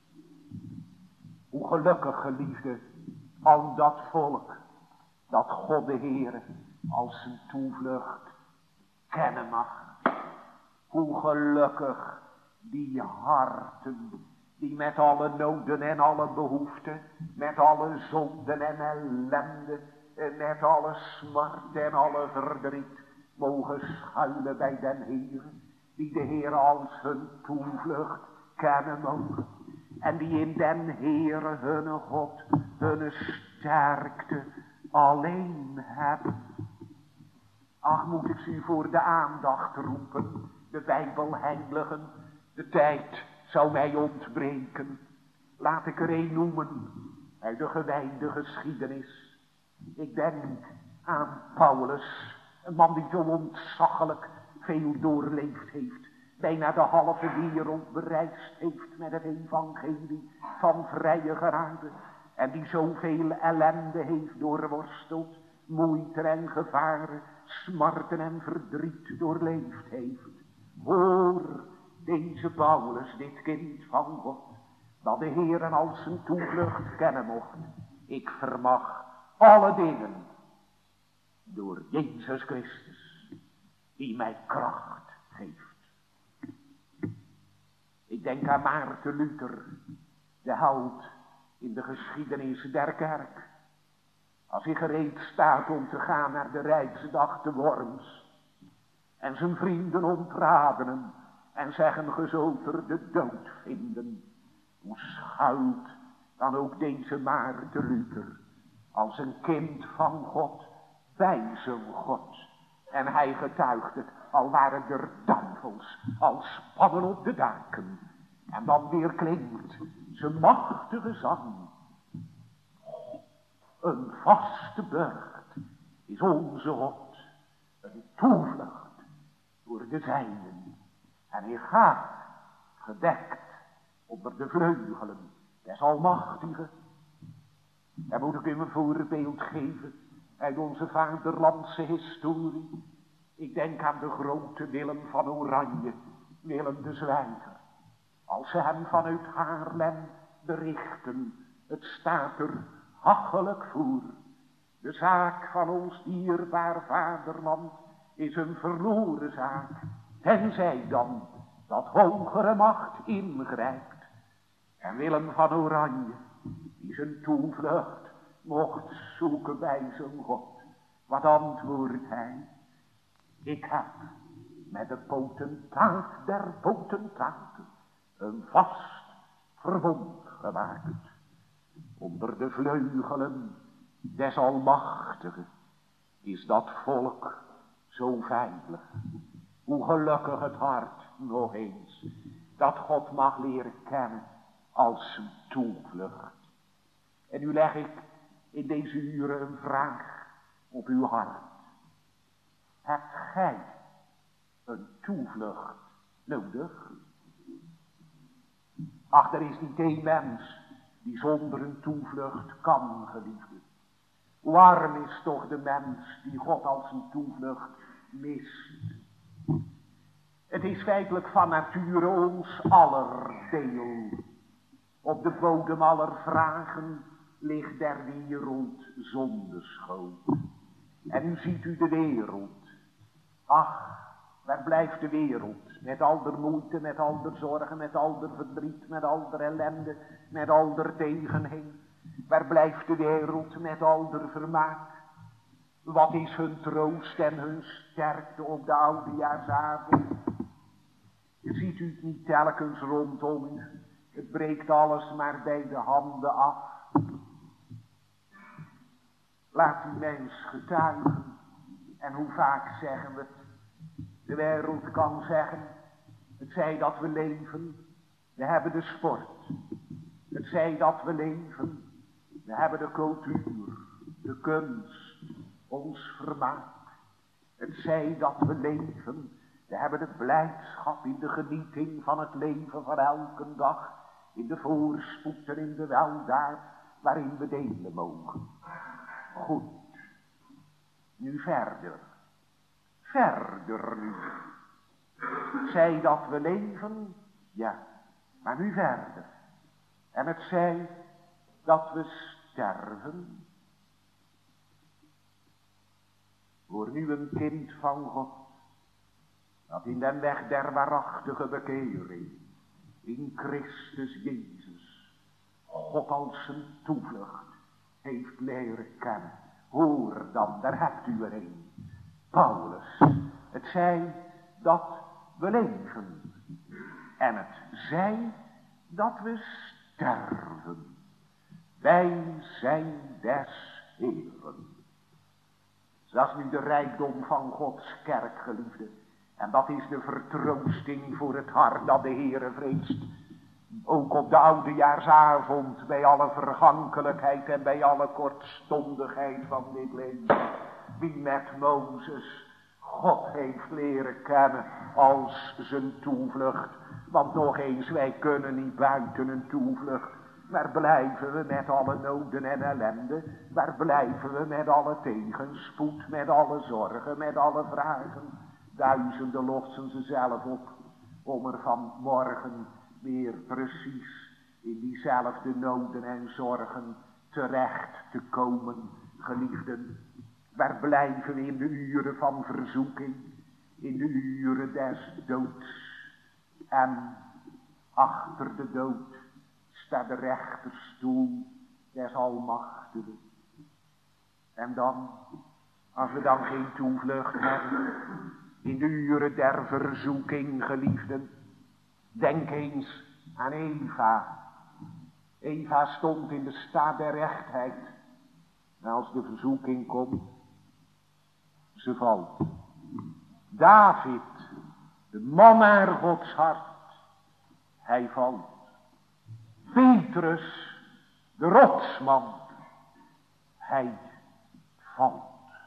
Hoe gelukkig, geliefde, al dat volk, dat God de Heere als zijn toevlucht kennen mag. Hoe gelukkig die harten, die met alle noden en alle behoeften, met alle zonden en ellende, en met alle smart en alle verdriet, mogen schuilen bij den Heere, die de Heere als hun toevlucht kennen mogen. En die in den Heere hunne God, hunne sterkte alleen hebben. Ach, moet ik u voor de aandacht roepen, de Bijbelheiligen, de tijd zou mij ontbreken. Laat ik er een noemen uit de gewijde geschiedenis. Ik denk aan Paulus, een man die zo ontzaglijk veel doorleefd heeft. Bijna de halve wereld bereisd heeft met het evangelie van vrije genade. En die zoveel ellende heeft doorworsteld, moeite en gevaren, smarten en verdriet doorleefd heeft. Hoor deze Paulus, dit kind van God, dat de Heer als zijn toevlucht kennen mocht. Ik vermag alle dingen door Jezus Christus, die mij kracht geeft. Ik denk aan Maarten Luther, de held in de geschiedenis der kerk. Als hij gereed staat om te gaan naar de Rijksdag te Worms, en zijn vrienden ontraden hem en zeggen, ge zult er de dood vinden. Hoe schuilt dan ook deze Maarten Luther als een kind van God bij zijn God. En hij getuigt het, al waren er duivels, al spannen op de daken. En dan weer klinkt zijn machtige zang. Een vaste burcht is onze God, een toevlucht door de zijnen. En hij gaat gedekt onder de vleugelen des Almachtigen. En moet ik u een voorbeeld geven uit onze vaderlandse historie. Ik denk aan de grote Willem van Oranje, Willem de Zwijger. Als ze hem vanuit Haarlem berichten, het staat er hachelijk voor. De zaak van ons dierbaar vaderland is een verloren zaak, tenzij dan dat hogere macht ingrijpt. En Willem van Oranje, die zijn toevlucht mocht zoeken bij zijn God, wat antwoordt hij? Ik heb met de potentaat der potentaten een vast verbond gemaakt. Onder de vleugelen des Almachtigen is dat volk zo veilig. Hoe gelukkig het hart nog eens dat God mag leren kennen als zijn toevlucht. En nu leg ik in deze uren een vraag op uw hart. Hebt gij een toevlucht nodig? Ach, er is niet één mens die zonder een toevlucht kan, geliefde. Hoe arm is toch de mens die God als een toevlucht mist. Het is feitelijk van nature ons aller deel. Op de bodem aller vragen ligt der wereld zondeschuld. En nu ziet u de wereld. Ach, waar blijft de wereld? Met al der moeite, met al der zorgen, met al der verdriet, met al der ellende, met al der tegenheen. Waar blijft de wereld met al der vermaak? Wat is hun troost en hun sterkte op de oudejaarsavond? Ziet u het niet telkens rondom u? Het breekt alles maar bij de handen af. Laat die mens getuigen. En hoe vaak zeggen we het? De wereld kan zeggen, het zij dat we leven, we hebben de sport. Het zij dat we leven, we hebben de cultuur, de kunst, ons vermaak. Het zij dat we leven, we hebben de blijdschap in de genieting van het leven van elke dag, in de voorspoed en in de weldaad waarin we delen mogen. Goed, nu verder. Verder nu. Zij dat we leven, ja, maar nu verder. En het zij dat we sterven. Voor nu een kind van God, dat in den weg der waarachtige bekering, in Christus Jezus, God als zijn toevlucht heeft leren kennen. Hoor dan, daar hebt u er een. Paulus, het zij dat we leven. En het zij dat we sterven. Wij zijn des Heeren. Dat is nu de rijkdom van Gods kerk, geliefde. En dat is de vertroosting voor het hart dat de Heere vreest. Ook op de oudejaarsavond, bij alle vergankelijkheid en bij alle kortstondigheid van dit leven. Wie met Mozes God heeft leren kennen als zijn toevlucht. Want nog eens, wij kunnen niet buiten een toevlucht. Waar blijven we met alle noden en ellende? Waar blijven we met alle tegenspoed, met alle zorgen, met alle vragen? Duizenden lossen ze zelf op, om er van morgen weer precies in diezelfde noden en zorgen terecht te komen, geliefden. Waar blijven we in de uren van verzoeking, in de uren des doods? En achter de dood staat de rechterstoel des Almachtigen. En dan, als we dan geen toevlucht hebben, in de uren der verzoeking, geliefden, denk eens aan Eva. Eva stond in de staat der rechtheid. En als de verzoeking komt, ze valt. David, de man naar Gods hart, hij valt. Petrus, de rotsman, hij valt.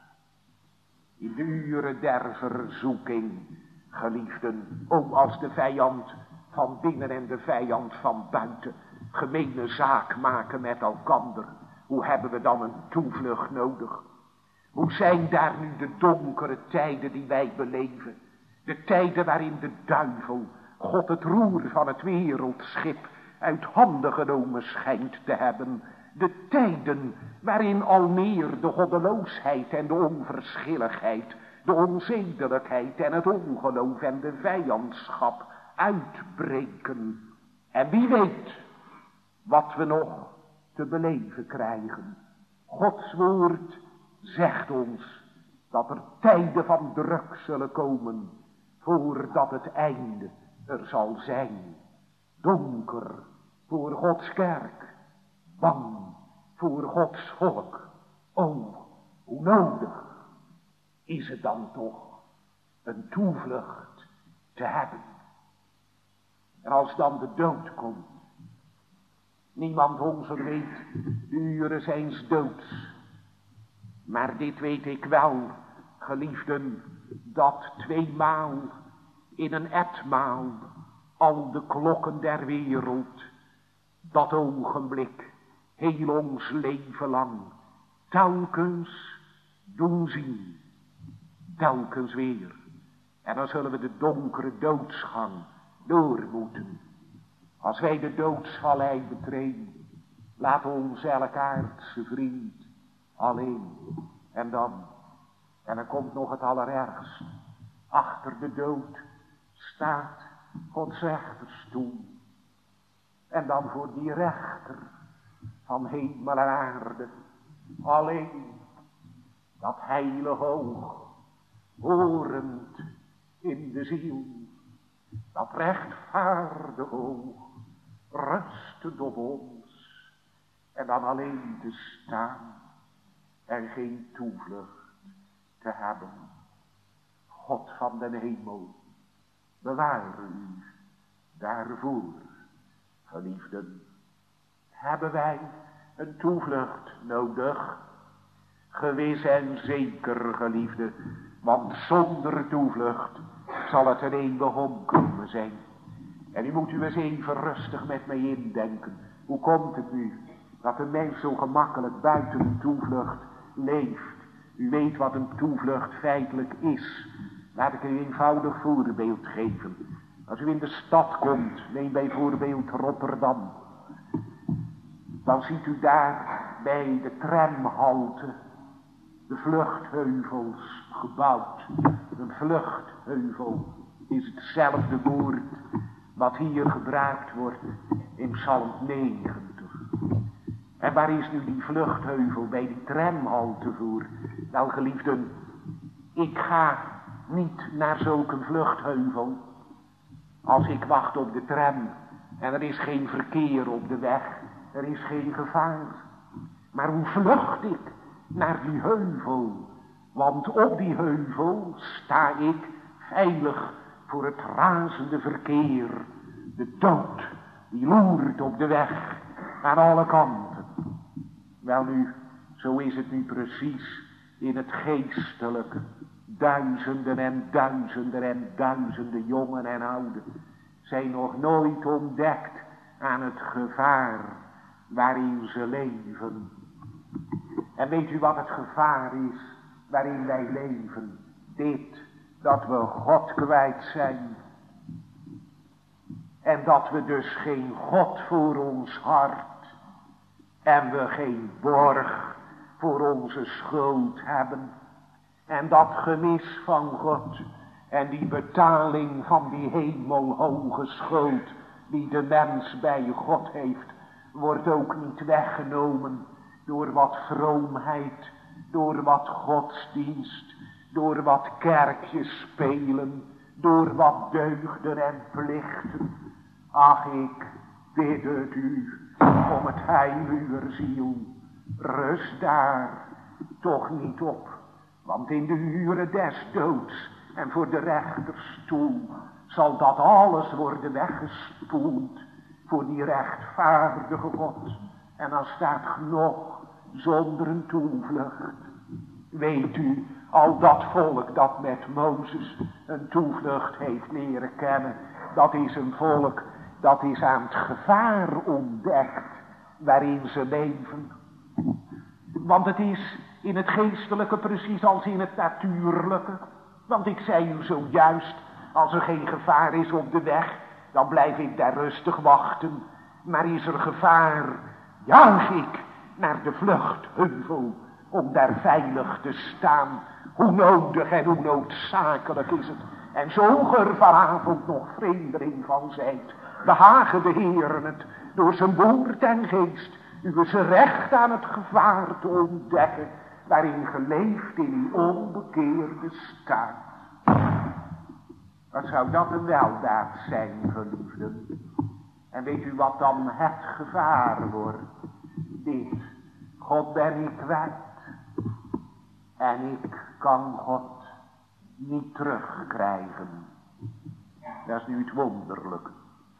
In de uren der verzoeking, geliefden, ook als de vijand van binnen en de vijand van buiten gemene zaak maken met elkander, hoe hebben we dan een toevlucht nodig? Hoe zijn daar nu de donkere tijden die wij beleven? De tijden waarin de duivel God het roer van het wereldschip uit handen genomen schijnt te hebben. De tijden waarin al meer de goddeloosheid en de onverschilligheid, de onzedelijkheid en het ongeloof en de vijandschap uitbreken. En wie weet wat we nog te beleven krijgen. Gods woord zegt ons dat er tijden van druk zullen komen voordat het einde er zal zijn. Donker voor Gods kerk, bang voor Gods volk. O, hoe nodig is het dan toch een toevlucht te hebben. En als dan de dood komt, niemand onzer weet, de uren zijns doods. Maar dit weet ik wel, geliefden, dat tweemaal in een etmaal al de klokken der wereld dat ogenblik heel ons leven lang telkens doen zien. Telkens weer. En dan zullen we de donkere doodsgang door moeten. Als wij de doodsvallei betreden, laat ons elkaardse vriend alleen. En dan komt nog het allerergst. Achter de dood staat Gods rechterstoel. En dan voor die rechter van hemel en aarde alleen dat heilige oog, horend in de ziel, dat rechtvaardige oog, rustend op ons. En dan alleen te staan en geen toevlucht te hebben. God van den hemel, bewaar u daarvoor, geliefden. hebben wij een toevlucht nodig. Gewis en zeker, geliefde, want zonder toevlucht zal het een eeuwig omkomen zijn. En u moet u eens even rustig met mij indenken. Hoe komt het nu dat een mens zo gemakkelijk buiten een toevlucht leeft? U weet wat een toevlucht feitelijk is. Laat ik u een eenvoudig voorbeeld geven. Als u in de stad komt, neem bijvoorbeeld Rotterdam. Dan ziet u daar bij de tramhalte de vluchtheuvels gebouwd. Een vluchtheuvel is hetzelfde woord wat hier gebruikt wordt in Psalm 90. En waar is nu die vluchtheuvel bij die tramhalte voor? Nou geliefden, ik ga niet naar zulke vluchtheuvel als ik wacht op de tram en er is geen verkeer op de weg, er is geen gevaar. Maar hoe vlucht ik naar die heuvel? Want op die heuvel sta ik veilig voor het razende verkeer. De dood die loert op de weg aan alle kanten. Welnu, zo is het nu precies in het geestelijke. Duizenden en duizenden en duizenden jongen en ouden zijn nog nooit ontdekt aan het gevaar waarin ze leven. En weet u wat het gevaar is waarin wij leven? Dit, dat we God kwijt zijn. En dat we dus geen God voor ons hart en we geen borg voor onze schuld hebben. En dat gemis van God en die betaling van die hemelhoge schuld die de mens bij God heeft, wordt ook niet weggenomen door wat vroomheid, door wat godsdienst, door wat kerkjes spelen, door wat deugden en plichten. Ach, ik bid het u om het heil uwer ziel. Rust daar toch niet op, want in de uren des doods en voor de rechterstoel zal dat alles worden weggespoeld voor die rechtvaardige God. En dan staat nog zonder een toevlucht. Weet u, al dat volk dat met Mozes een toevlucht heeft leren kennen, dat is een volk dat is aan het gevaar ontdekt waarin ze leven. Want het is in het geestelijke precies als in het natuurlijke. Want ik zei u zojuist, als er geen gevaar is op de weg, dan blijf ik daar rustig wachten. Maar is er gevaar, juich ik naar de vluchtheuvel om daar veilig te staan. Hoe nodig en hoe noodzakelijk is het. En zo ge er vanavond nog vreemdeling van zijt, behagen de Heeren het door zijn woord en geest u is recht aan het gevaar te ontdekken waarin geleefd in die onbekeerde staat. Wat zou dat een weldaad zijn, geliefden? En weet u wat dan het gevaar wordt? Dit: God ben ik kwijt en ik kan God niet terugkrijgen. Dat is nu het wonderlijke.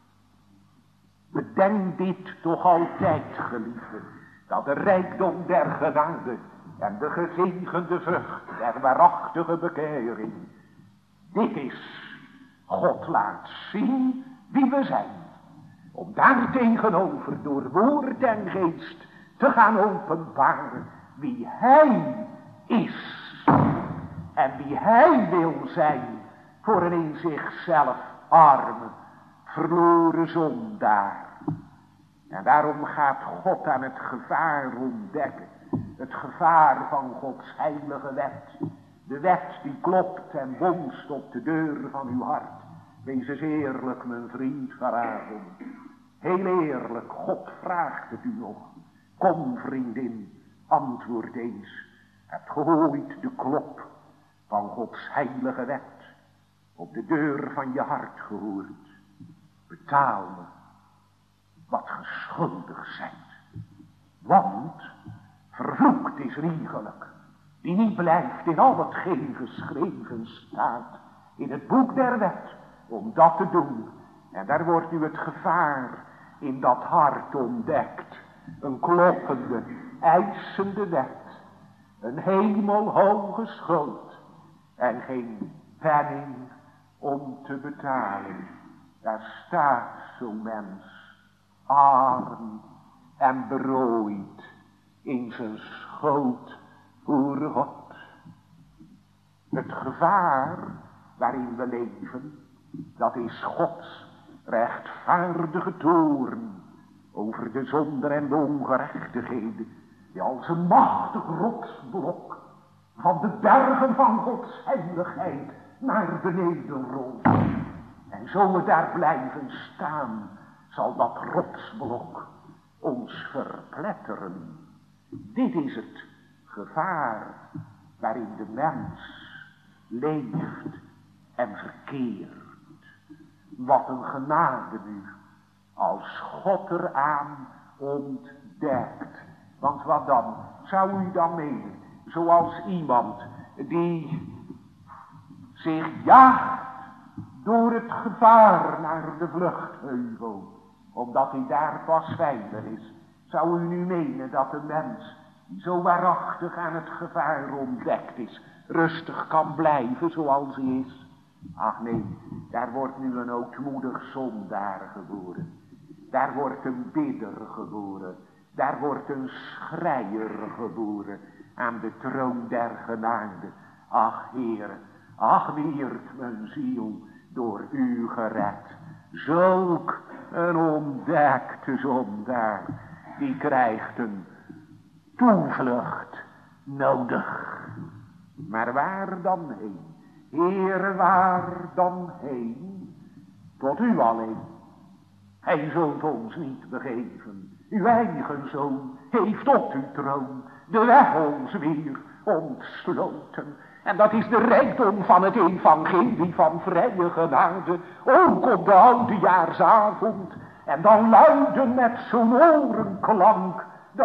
Bedenk dit toch altijd, geliefden, dat de rijkdom der genade en de gezegende vrucht der waarachtige bekering, dit is: God laat zien wie we zijn, om daar tegenover door woord en geest te gaan openbaren wie Hij is en wie Hij wil zijn voor een in zichzelf arme, verloren zondaar. En daarom gaat God aan het gevaar ontdekken. Het gevaar van Gods heilige wet. De wet die klopt en bonst op de deur van uw hart. Wees eens eerlijk, mijn vriend, vanavond. Heel eerlijk, God vraagt het u nog. Kom, vriendin, antwoord eens. Hebt ge ooit de klop van Gods heilige wet op de deur van je hart gehoord? Betaal me wat ge schuldig zijt. Want vervloekt is een iegelijk die niet blijft in al hetgeen geschreven staat in het boek der wet om dat te doen. En daar wordt nu het gevaar in dat hart ontdekt een kloppende, eisende wet, een hemelhoge schoot en geen penning om te betalen. Daar staat zo'n mens, arm en berooid in zijn schoot voor God. Het gevaar waarin we leven, dat is Gods rechtvaardige toorn over de zonde en de ongerechtigheden, die als een machtig rotsblok van de bergen van Gods heiligheid naar beneden rolt. En zo we daar blijven staan, zal dat rotsblok ons verpletteren. Dit is het gevaar waarin de mens leeft en verkeert. Wat een genade nu, als God eraan ontdekt. Want wat dan? Zou u dan menen, zoals iemand die zich jaagt door het gevaar naar de vluchtheuvel, omdat hij daar pas veilig is. Zou u nu menen dat een mens die zo waarachtig aan het gevaar ontdekt is, rustig kan blijven zoals hij is? Ach nee, daar wordt nu een ootmoedig zondaar geboren. Daar wordt een bidder geboren. Daar wordt een schreier geboren aan de troon der genade. Ach Heer, ach wierd mijn ziel door u gered. Zulk een ontdekte zondaar, die krijgt een toevlucht nodig. Maar waar dan heen? Heer, waar dan heen? Tot u alleen. Hij zult ons niet begeven. Uw eigen zoon heeft op uw troon de weg ons weer ontsloten. En dat is de rijkdom van het evangelie van vrije genade. Ook op de oudejaarsavond. En dan luiden met zo'n orenklank de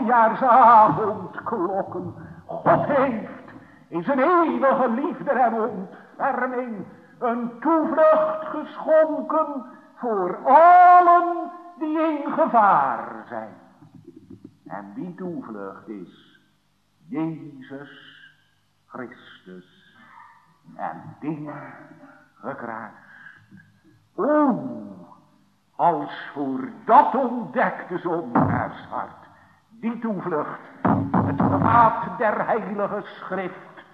oudejaarsavondklokken. God heeft in zijn eeuwige liefde en ontferming een toevlucht geschonken voor allen die in gevaar zijn. En die toevlucht is Jezus Christus en ding gekruist. O, als voor dat ontdekte zondaarshart die toevlucht, het gevaat der heilige schrift,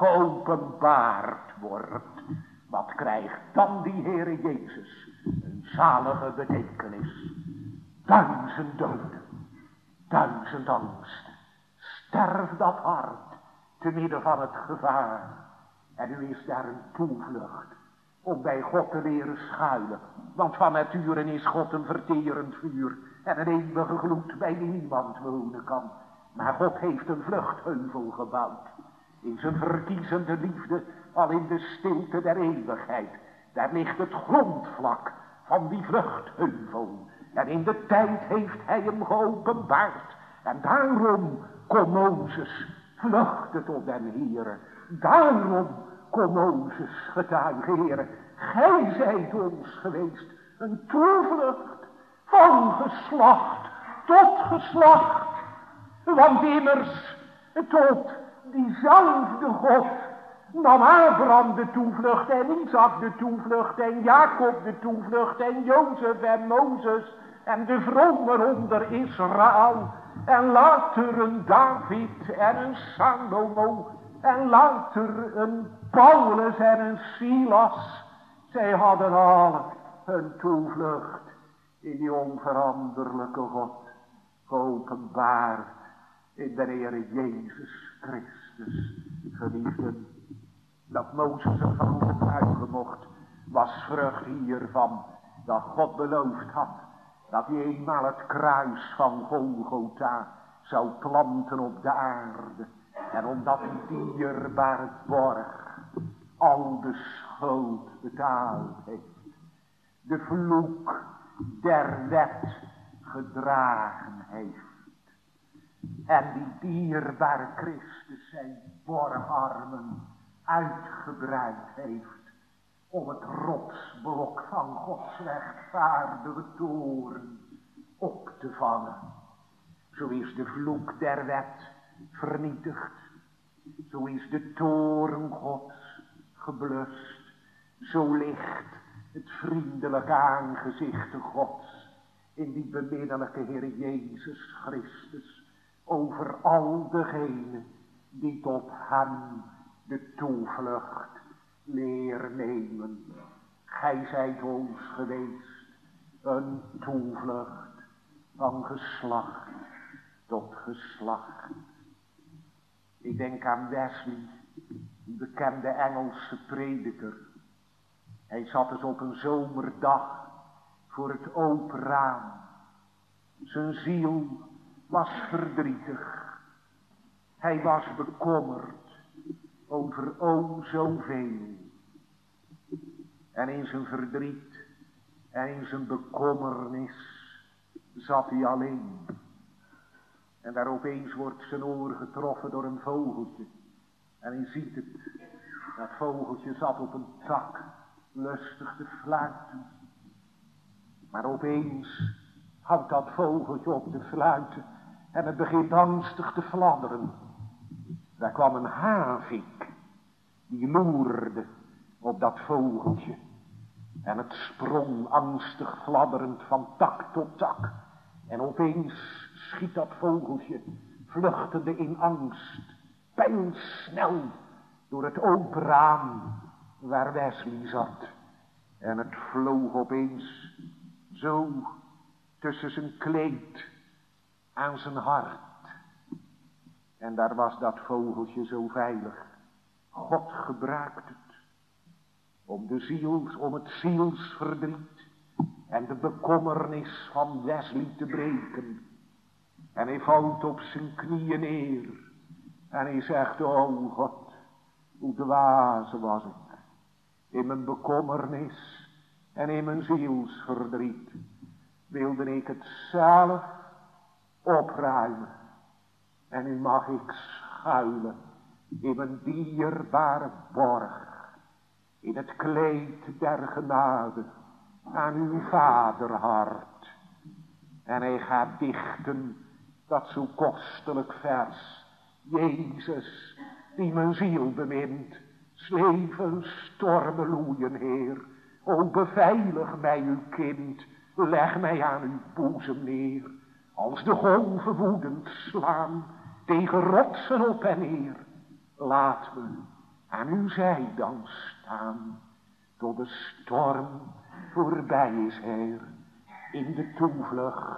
geopenbaard wordt, wat krijgt dan die Heere Jezus? Een zalige betekenis. 1000 doden, 1000 angsten. Sterf dat hart te midden van het gevaar. En nu is daar een toevlucht om bij God te leren schuilen. Want van nature is God een verterend vuur en een eeuwige gloed bij die niemand wonen kan. Maar God heeft een vluchtheuvel gebouwd. In zijn verkiezende liefde, al in de stilte der eeuwigheid. Daar ligt het grondvlak van die vluchtheuvel. En in de tijd heeft hij hem geopenbaard. En daarom kon Mozes vluchten tot den Heere. Daarom kon Mozes getuigen, Heere. Gij zijt ons geweest een toevlucht van geslacht tot geslacht. Want immers tot diezelfde God nam Abraham de toevlucht en Isaac de toevlucht en Jacob de toevlucht en Jozef en Mozes en de vromen onder Israël en later een David en een Salomo en later een Paulus en een Silas. Zij hadden al hun toevlucht in die onveranderlijke God geopenbaard in de Heer Jezus Christus. Geliefden, dat Mozes ervan getuigen mocht, was vrucht hiervan dat God beloofd had dat hij eenmaal het kruis van Golgotha zou planten op de aarde. En omdat die dierbare borg al de schuld betaald heeft, de vloek der wet gedragen heeft. En die dierbare Christus zijn borgarmen uitgebreid heeft om het rotsblok van Gods rechtvaardige toorn op te vangen. Zo is de vloek der wet vernietigd. Zo is de toorn Gods geblust. Zo ligt het vriendelijke aangezicht Gods in die beminnelijke Heer Jezus Christus over al degenen die tot hem de toevlucht leer nemen. Gij zijt ons geweest een toevlucht van geslacht tot geslacht. Ik denk aan Wesley, die bekende Engelse prediker. Hij zat dus op een zomerdag voor het open raam. Zijn ziel was verdrietig. Hij was bekommerd over zoveel. En in zijn verdriet en in zijn bekommernis zat hij alleen. En daar opeens wordt zijn oor getroffen door een vogeltje. En hij ziet het. Dat vogeltje zat op een tak lustig te fluiten. Maar opeens houdt dat vogeltje op te fluiten. En het begint angstig te fladderen. Daar kwam een havik. Die loerde op dat vogeltje. En het sprong angstig fladderend van tak tot tak. En opeens schiet dat vogeltje, vluchtende in angst, pijlsnel door het open raam waar Wesley zat. En het vloog opeens zo tussen zijn kleed aan zijn hart. En daar was dat vogeltje zo veilig. God gebruikt het om het zielsverdriet en de bekommernis van Wesley te breken. En hij valt op zijn knieën neer. En hij zegt, o God, hoe dwaas was ik. In mijn bekommernis en in mijn zielsverdriet wilde ik het zelf opruimen. En nu mag ik schuilen in mijn dierbare borg. In het kleed der genade aan uw vaderhart. En hij gaat dichten dat zo kostelijk vers. Jezus, die mijn ziel bemint, sleven stormen loeien, Heer. O, beveilig mij, uw kind, leg mij aan uw boezem neer. Als de golven woedend slaan, tegen rotsen op en neer. Laat me aan uw zij dan staan, tot de storm voorbij is, Heer. In de toevlucht,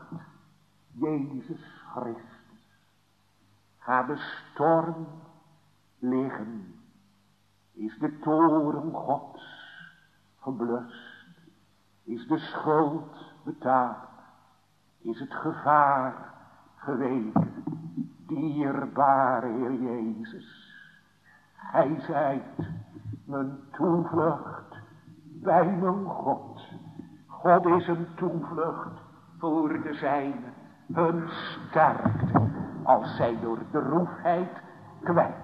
Jezus Christus. Ga de storm liggen, is de toorn Gods geblust, is de schuld betaald, is het gevaar geweken, dierbare Heer Jezus. Gij zijt mijn toevlucht bij mijn God. God is een toevlucht voor de zijnen, hun sterkte, als zij door droefheid kwijt.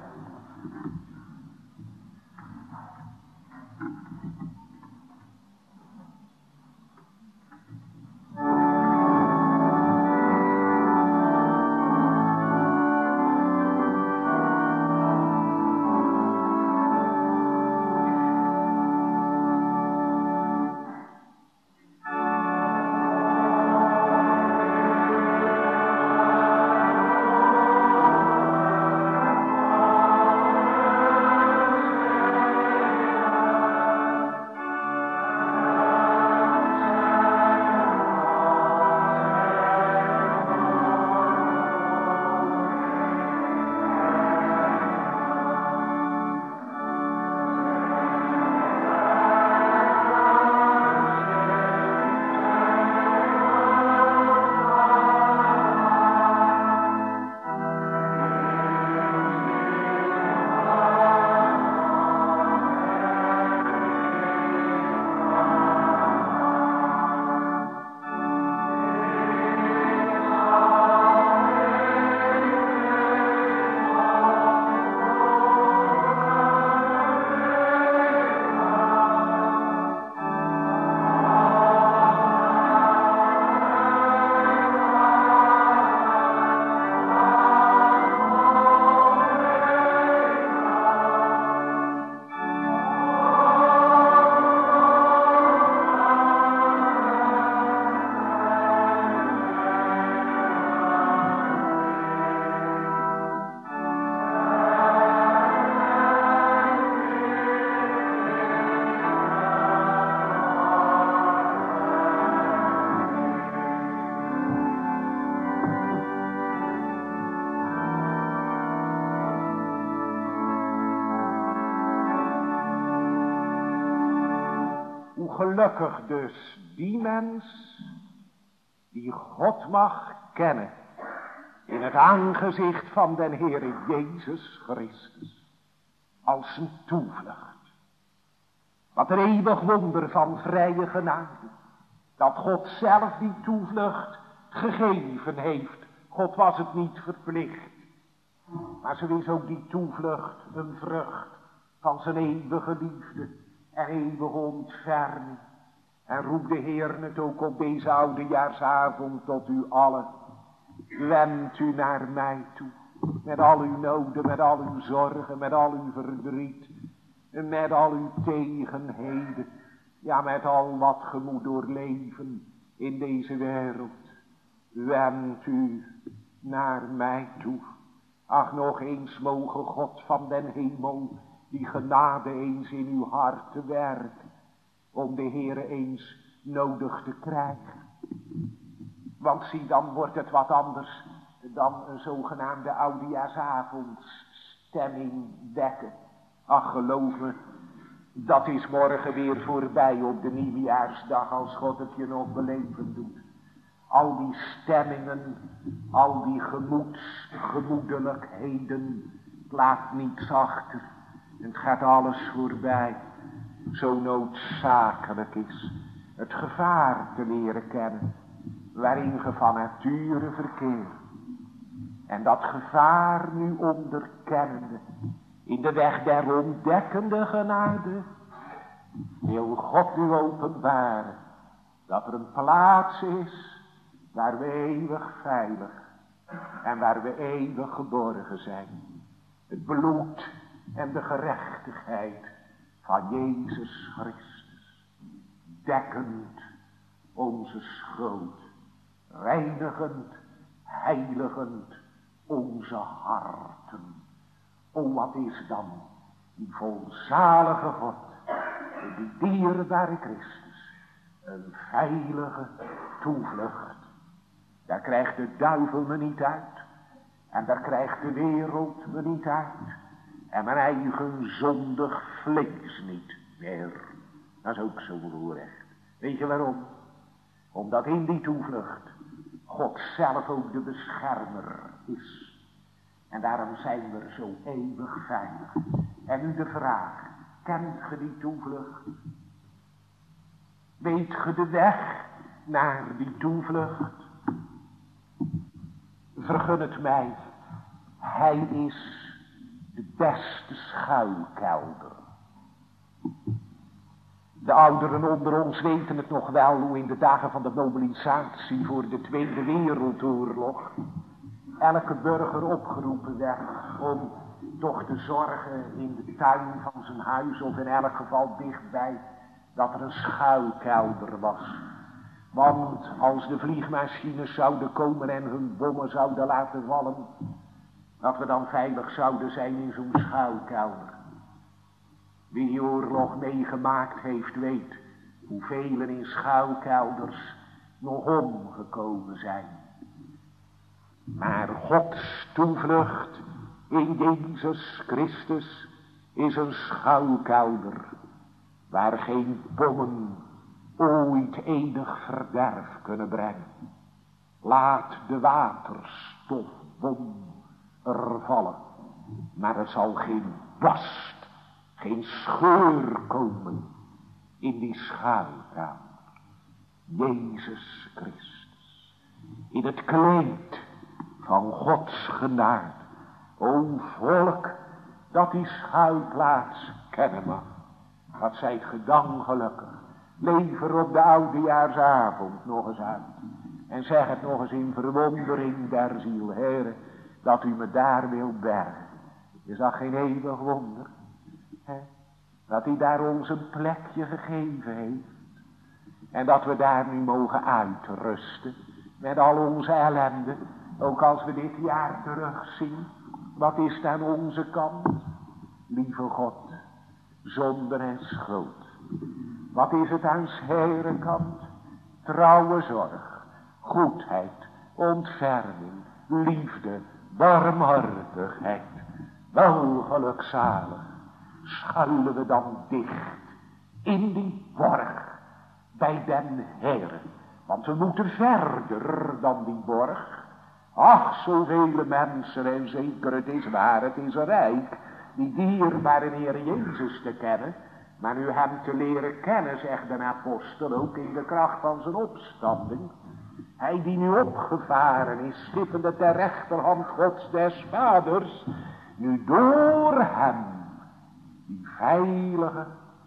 Gelukkig dus die mens die God mag kennen in het aangezicht van den Heere Jezus Christus als een toevlucht. Wat een eeuwig wonder van vrije genade, dat God zelf die toevlucht gegeven heeft. God was het niet verplicht, maar zo is ook die toevlucht een vrucht van zijn eeuwige liefde en eeuwige ontferming. En roept de Heer het ook op deze oudejaarsavond tot u allen. Wend u naar mij toe, met al uw noden, met al uw zorgen, met al uw verdriet, en met al uw tegenheden, ja, met al wat ge moet doorleven in deze wereld. Wend u naar mij toe. Ach, nog eens mogen God van den hemel die genade eens in uw hart te werken, om de Heere eens nodig te krijgen. Want zie, dan wordt het wat anders dan een zogenaamde oudejaarsavondstemming wekken. Ach, geloof me, dat is morgen weer voorbij op de nieuwjaarsdag, als God het je nog beleven doet. Al die stemmingen, al die gemoedelijkheden, het laat niets achter. Het gaat alles voorbij. Zo noodzakelijk is het gevaar te leren kennen, waarin ge van nature verkeert. En dat gevaar nu onderkennende, in de weg der ontdekkende genade, wil God nu openbaren, dat er een plaats is, waar we eeuwig veilig en waar we eeuwig geborgen zijn. Het bloed en de gerechtigheid van Jezus Christus, dekkend onze schuld, reinigend, heiligend onze harten. O, wat is dan die volzalige God, die dierbare Christus, een veilige toevlucht. Daar krijgt de duivel me niet uit, en daar krijgt de wereld me niet uit, en mijn eigen zondig vlees niet meer. Dat is ook zo behoorrecht. Weet je waarom? Omdat in die toevlucht God zelf ook de beschermer is. En daarom zijn we zo eeuwig veilig. En nu de vraag, kent ge die toevlucht? Weet ge de weg naar die toevlucht? Vergun het mij, hij is de beste schuilkelder. De ouderen onder ons weten het nog wel, hoe in de dagen van de mobilisatie voor de Tweede Wereldoorlog elke burger opgeroepen werd om toch te zorgen in de tuin van zijn huis, of in elk geval dichtbij, dat er een schuilkelder was. Want als de vliegmachines zouden komen en hun bommen zouden laten vallen, dat we dan veilig zouden zijn in zo'n schuilkelder. Wie die oorlog meegemaakt heeft, weet hoeveel in schuilkelders nog omgekomen zijn. Maar Gods toevlucht in Jezus Christus is een schuilkelder, waar geen bommen ooit enig verderf kunnen brengen. Laat de waterstofbom er vallen, maar er zal geen barst, geen scheur komen in die schuilkelder. Jezus Christus, in het kleed van Gods genade. O volk, dat die schuilplaats kennen mag, wat zijt ge dan gelukkig. Lever op de oudejaarsavond nog eens uit. En zeg het nog eens in verwondering der ziel, Heere, dat u me daar wil bergen. Is dat geen eeuwig wonder? Hè? Dat hij daar ons een plekje gegeven heeft. En dat we daar nu mogen uitrusten. Met al onze ellende. Ook als we dit jaar terugzien. Wat is het aan onze kant? Lieve God, zonde en schuld. Wat is het aan 's Heeren kant? Trouwe zorg, goedheid, ontferming, liefde, barmhartigheid. Wel gelukzalig, schuilen we dan dicht in die borg bij den Heere. Want we moeten verder dan die borg. Ach, zoveel mensen, en zeker het is waar, het is een rijk, die dierbare Heer Jezus te kennen. Maar nu hem te leren kennen, zegt de apostel, ook in de kracht van zijn opstanding. Hij die nu opgevaren is, zittende ter rechterhand Gods des Vaders, nu door hem die veilige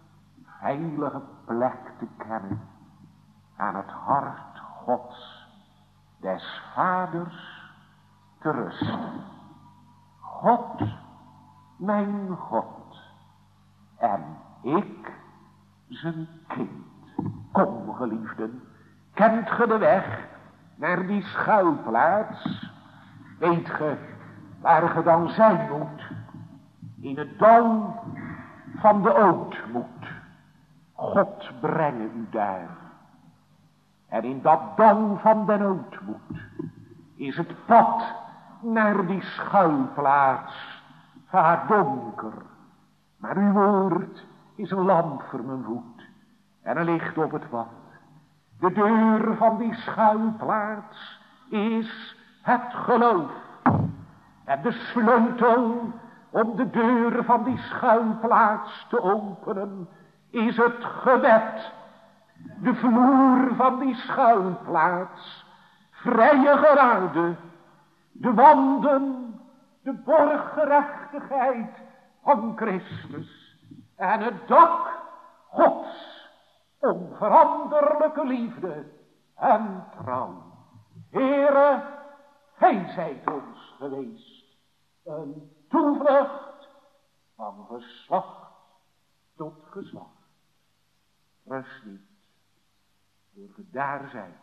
plek te kennen aan het hart Gods des Vaders te rusten. God, mijn God, en ik zijn kind. Kom, geliefden, kent ge de weg naar die schuilplaats? Weet ge waar ge dan zijn moet? In het dal van de ootmoed. God brengen u daar. En in dat dal van de ootmoed is het pad naar die schuilplaats vaak donker. Maar uw woord is een lamp voor mijn voet en een licht op het pad. De deur van die schuilplaats is het geloof. En de sleutel om de deur van die schuilplaats te openen is het gebed. De vloer van die schuilplaats, vrije genade, de wanden, de borggerechtigheid van Christus en het dak Gods onveranderlijke liefde en trouw. Heere, gij zijt ons geweest, een toevlucht van geslacht tot geslacht. Rust niet, door ge daar zijt.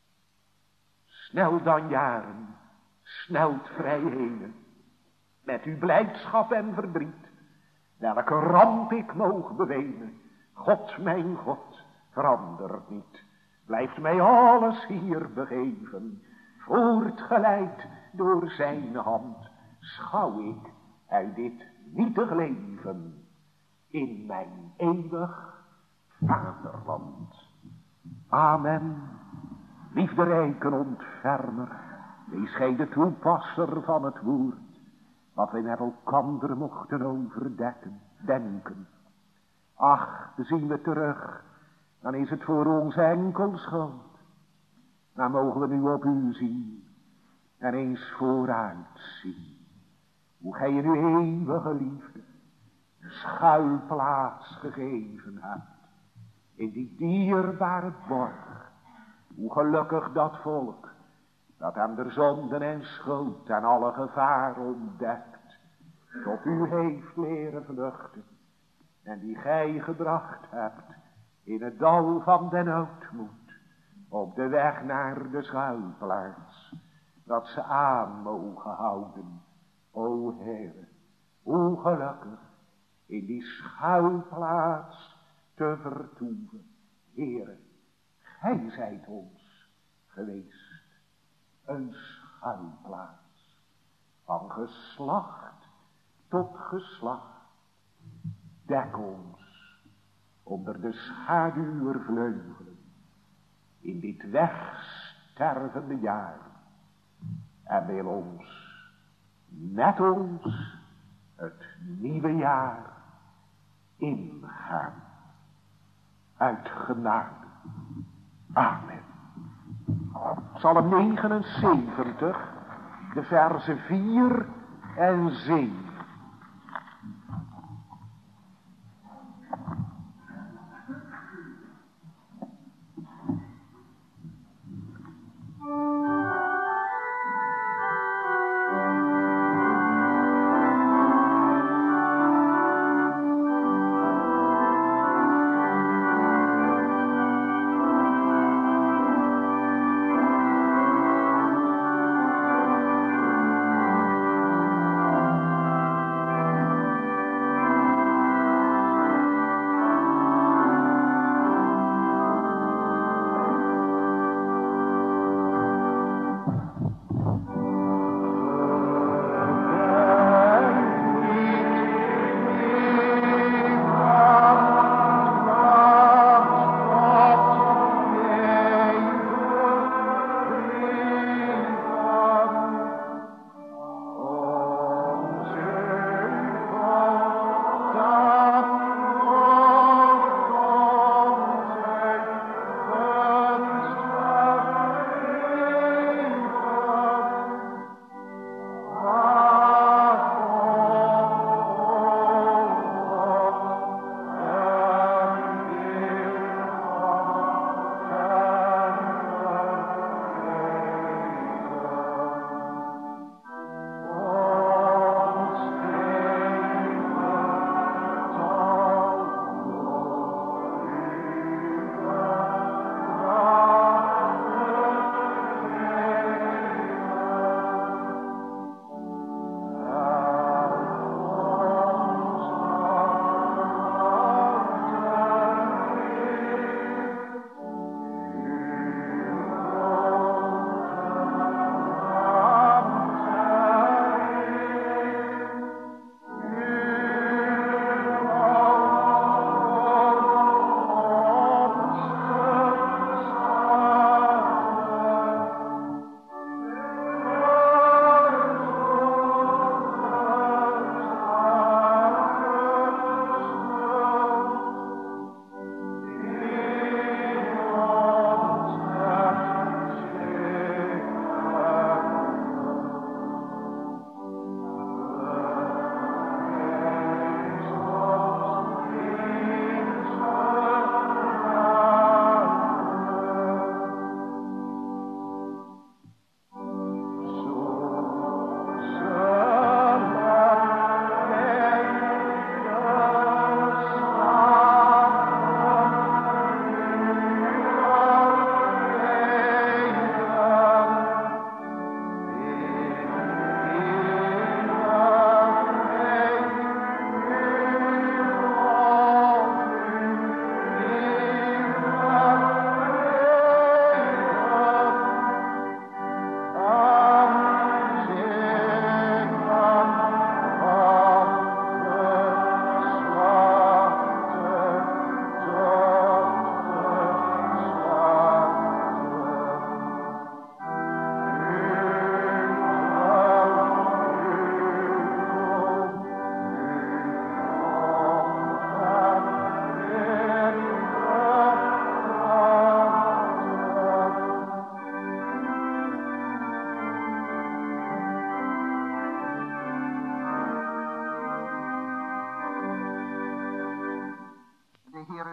Snel dan jaren, snelt vrij heen, met uw blijdschap en verdriet. Welke ramp ik moog bewenen, God mijn God, verandert niet. Blijft mij alles hier begeven, voortgeleid door zijn hand. Schouw ik uit dit nietig leven in mijn eeuwig vaderland. Amen. Liefderijke ontfermer, wees gij de toepasser van het woord, wat wij met elkander mochten overdekken, denken. Ach, zien we terug, dan is het voor ons enkel schuld. Dan mogen we nu op u zien en eens vooruit zien, hoe gij in uw eeuwige liefde een schuilplaats gegeven hebt in die dierbare borg. Hoe gelukkig dat volk, dat hem de zonden en schuld en alle gevaar ontdekt, tot u heeft leren vluchten, en die gij gebracht hebt in het dal van den ootmoed, op de weg naar de schuilplaats, dat ze aan mogen houden. O Heere, hoe gelukkig in die schuilplaats te vertoeven. Heere, gij zijt ons geweest, een schuilplaats, van geslacht tot geslacht. Dek ons onder de schaduw vleugelen in dit wegstervende jaar, en wil ons met ons het nieuwe jaar ingaan. Uit genade. Amen. Psalm 79, de versen 4 en 7.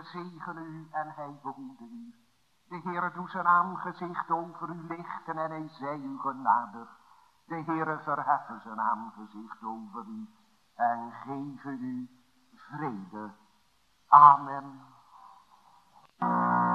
zegene u en hij behoede u. De Heere doet zijn aangezicht over u lichten en hij zij u genadig. De Heere verheffen zijn aangezicht over u en geven u vrede. Amen.